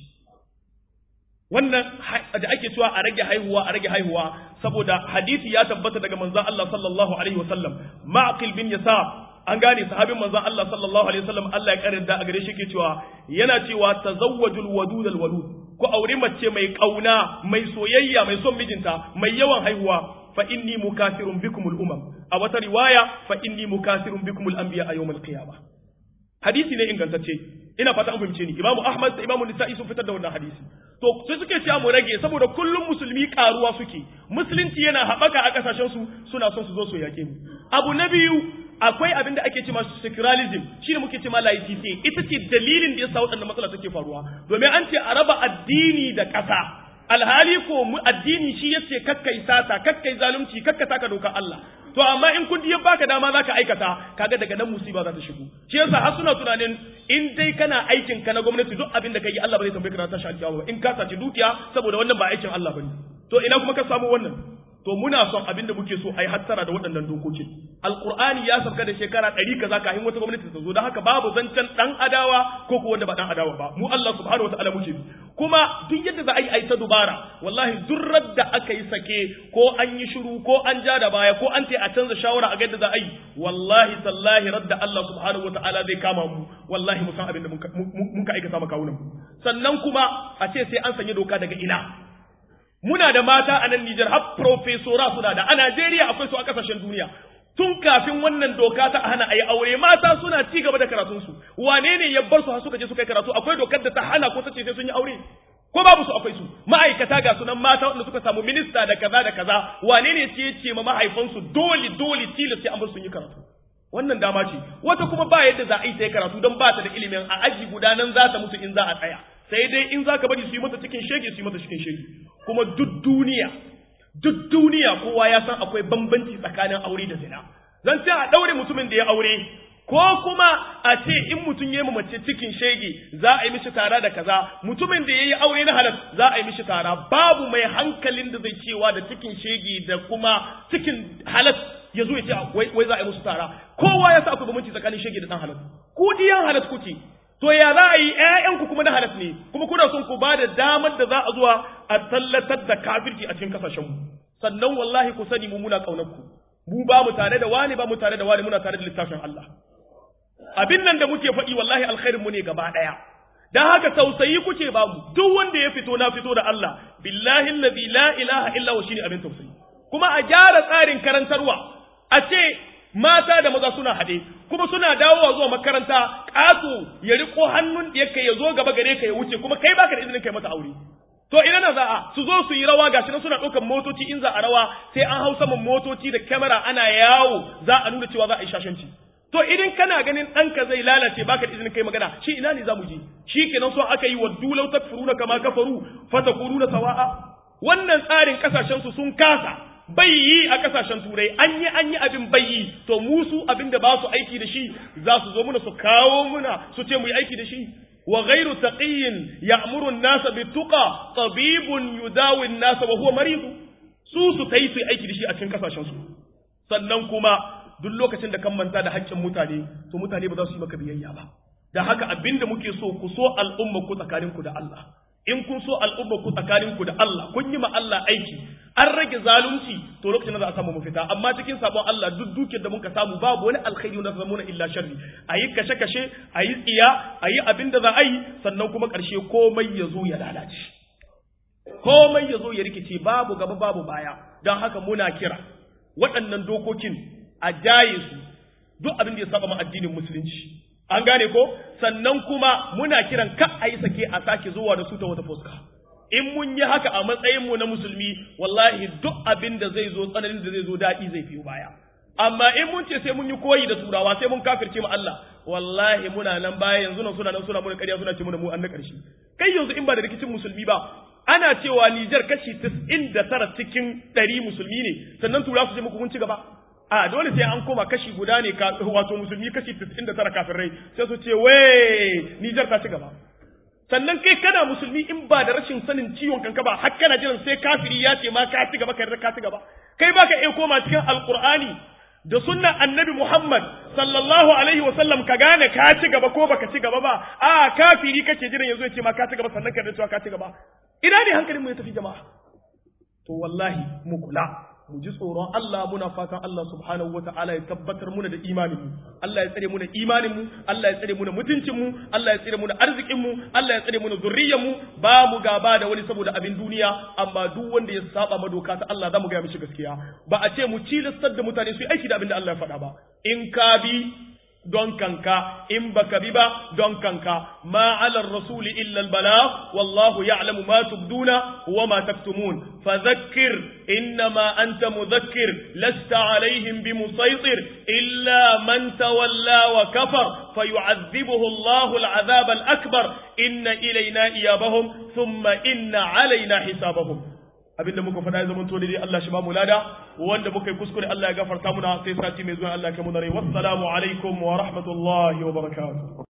wannan da ake cewa a rage haihuwa a rage haihuwa saboda hadisi ya tabbata daga manzon Allah sallallahu alaihi wasallam Ma'qil bin Yasar an gane sahabin manzon Allah sallallahu alaihi wasallam Allah ya karinda a gare shi yake cewa yana cewa tazawwajul wadud al walud ko aure mace mai kauna mai soyayya mai son mijinta mai yawan haihuwa fa inni mukathirun bikum al umam a wata riwaya fa inni mukathirun bikum al anbiya a yawm al qiyamah hadisi ne ingantacce ina fata an fahimce ni Imam Ahmad da Imam Nisa'i sun fitar da wannan hadisi to sai suke cewa mu rage saboda kullum musulmi karuwa suke musulunci yana haɓaka a kasashen su suna son su zo su yake mu abu na biyu akwai abin da ake cewa secularism shine muke cewa laicity ita ce dalilin da yasa waɗannan matsala take faruwa domin an ce a raba addini da ƙasa alhali ko mu addini shi yace kakkai sata kakkai zalunci kakka taka dokar Allah to amma in kudi ya baka dama zaka aikata kaga daga nan musiba za ta shigo shi yasa har suna tunanin in dai kana aikin ka na gwamnati duk abin da kai Allah ba zai tambaye ka na tashi alƙiyama ba in ka saci dukiya saboda wannan ba aikin Allah bane to ina kuma ka samu wannan to muna son abin da muke so ai hattara da waɗannan dokokin alqur'ani ya sauka da shekara ɗari kaza kafin wata gwamnati ta zo don haka babu zancen dan adawa ko ko wanda ba dan adawa ba mu Allah subhanahu wataala muke kuma duk yadda za a yi ai ta dubara wallahi durrar da aka yi sake ko an yi shiru ko an ja da baya ko an ce a canza shawara a ga yadda za a yi wallahi tallahi radda Allah subhanahu wataala zai kama mu wallahi mu san abin da mun ka aikata maka kawunan sannan kuma a ce sai an sanya doka daga ina muna da mata a nan Nijar har profesora suna da a Najeriya akwai su a kasashen duniya tun kafin wannan doka ta hana ayi aure mata suna ci gaba da karatun su wane ne ya bar su har suka je suka yi karatu akwai dokar da ta hana ko ta ce sai sun yi aure ko babu su akwai su ma'aikata ga sunan mata wanda suka samu minista da kaza da kaza wane ne ce ce ma mahaifansu dole dole tilas sai an bar sun yi karatu wannan dama ce. Wata kuma ba yadda za a yi ta yi karatu don ba ta da ilimin, a aji guda nan za ta mutu in za a tsaya, sai dai in za ka bari su yi mata cikin shege su yi mata cikin shege. Kuma duk duniya duk duniya kowa ya san akwai bambanci tsakanin aure da zina. Zan ce a ɗaure mutumin da ya aure, ko kuma a ce in mutum ya yi mace cikin shege za a yi mishi tara da kaza, mutumin da ya yi aure na halal za a yi mishi tara. Babu mai hankalin da zai cewa da cikin shege da kuma cikin halal ya zo ya ce wai za a yi musu tara. Kowa ya sa akwai bambanci tsakanin shege da ɗan halal. Ku diyan halal kuke, to ya za a yi ƴaƴanku kuma na halal ne, kuma kuna son ku ba da damar da za a zuwa a tallatar da kafirci a cikin kasashenmu. Sannan wallahi ku sani mu muna ƙaunar ku, mu ba mu tare da wani, ba mu tare da wani, muna tare da littafin Allah. Abin nan da muke faɗi wallahi alkhairin mu ne gaba ɗaya. Dan haka tausayi kuke ba mu, duk wanda ya fito na fito da Allah, billahi allazi la ilaha illa huwa shine abin tausayi. Kuma a gyara tsarin karantarwa, a ce mata da maza suna haɗe, kuma suna dawowa zuwa makaranta, ƙato ya riko hannun ɗiyarka ya zo gaba gare ka ya wuce, kuma kai baka da izinin kai mata aure. To ina na za a su zo su yi rawa, gashi nan suna ɗaukar motoci, in za a rawa sai an hau saman motoci da kyamara ana yawo, za a nuna cewa za a yi shashanci. To idan kana ganin ɗanka zai lalace baka da izinin kai magana, shi ina ne za mu je? Shi kenan so aka yi wa dulau takfuruna kama kafaru fatakuruna sawa'a. Wannan tsarin kasashen su sun kasa, bai yi a kasashen turai, an yi an yi abin bai yi, to musu abin da ba su aiki da shi za su zo muna su kawo muna su ce mu yi aiki da shi. Wa ghairu taqiyyin ya'muru an-nasa bit-tuqa tabibun yudawi an-nasa wa huwa marid. Su su tai su aiki da shi a cikin kasashen su. Sannan kuma duk lokacin da kan manta da haƙƙin mutane, to mutane ba za su yi maka biyayya ba. Da haka abinda muke so, ku so al'umma ku tsakaninku da Allah. In kun so al'umma ku tsakaninku da Allah, kun yi ma Allah aiki, an rage zalunci, to lokacin da za a samu mafita. Amma cikin sabon Allah duk dukiyar da muka samu babu wani alkhairi wanda zama na illa sharri. A yi kashe-kashe, a yi tsiya, a yi abin da za a yi, sannan kuma ƙarshe komai ya zo ya lalace. Komai ya zo ya rikice, babu gaba babu baya. Don haka muna kira waɗannan dokokin a jaye su, duk abin da ya saba ma addinin musulunci. An gane ko? Sannan kuma muna kiran ka a yi sake a sake zuwa da su ta wata fuska. In mun yi haka a matsayinmu na musulmi, wallahi duk abin da zai zo, tsananin da zai zo daɗi zai fiye baya. Amma in mun ce sai mun yi koyi da turawa, sai mun kafirce ma Allah, wallahi muna nan baya, yanzu nan suna nan suna muna ƙarya, suna ce muna mu an na ƙarshe. Kai yanzu in ba da rikicin musulmi ba, ana cewa Nijar kashi tis'in da tara cikin ɗari musulmi ne, sannan turawa su ce muku mun ci gaba. A dole sai an koma kashi guda ne ka wato musulmi kashi tis'in da tara kafirai, sai su ce wai Nijar ta ci gaba. Sannan kai kana musulmi in ba da rashin sanin ciwon kanka ba, har kana jiran sai kafiri ya ce ma ka ci gaba, kai ka ci gaba. Kai baka iya koma cikin Alqur'ani da sunnan Annabi Muhammad sallallahu alaihi wa sallam ka gane ka ci gaba ko baka ci gaba ba. A kafiri kake jiran yazo ya ce ma ka ci gaba, sannan ka da cewa ka ci gaba. Ina ne hankalin mu ya tafi jama'a? To wallahi mu kula, mu ji tsoron Allah, muna fatan Allah subhanahu wata'ala ya tabbatar muna da imaninmu, Allah ya tsare muna imaninmu, Allah ya tsare muna mutuncinmu, Allah ya tsare muna arzikinmu, Allah ya tsare muna zurriyarmu. Ba mu gaba da wani saboda abin duniya, amma duk wanda ya saba ma doka ta Allah za mu gaya mishi gaskiya. Ba a ce mu cilastar da mutane su yi aiki da abin da Allah ya faɗa ba. In ka bi don kanka, in baka bi ba don kanka. Ma ala rasuli illa al-balagh, wallahu ya'lamu ma tubduna wa ma taktumun. Fadhakkir innama anta mudhakkir, lasta alaihim bimusaytir illa man tawalla wa kafar fayu'adhibuhu Allahu al-'adhab al-akbar. Inna ilayna iyabahum thumma inna alayna hisabahum. Abinda muka faɗa ya zama to dai Allah shi ba mu lada, wanda muka yi kuskure Allah ya gafarta muna, sai sati mai zuwa Allah ya kai mu da rai. Wassalamu alaikum wa rahmatullahi wa barakatuh.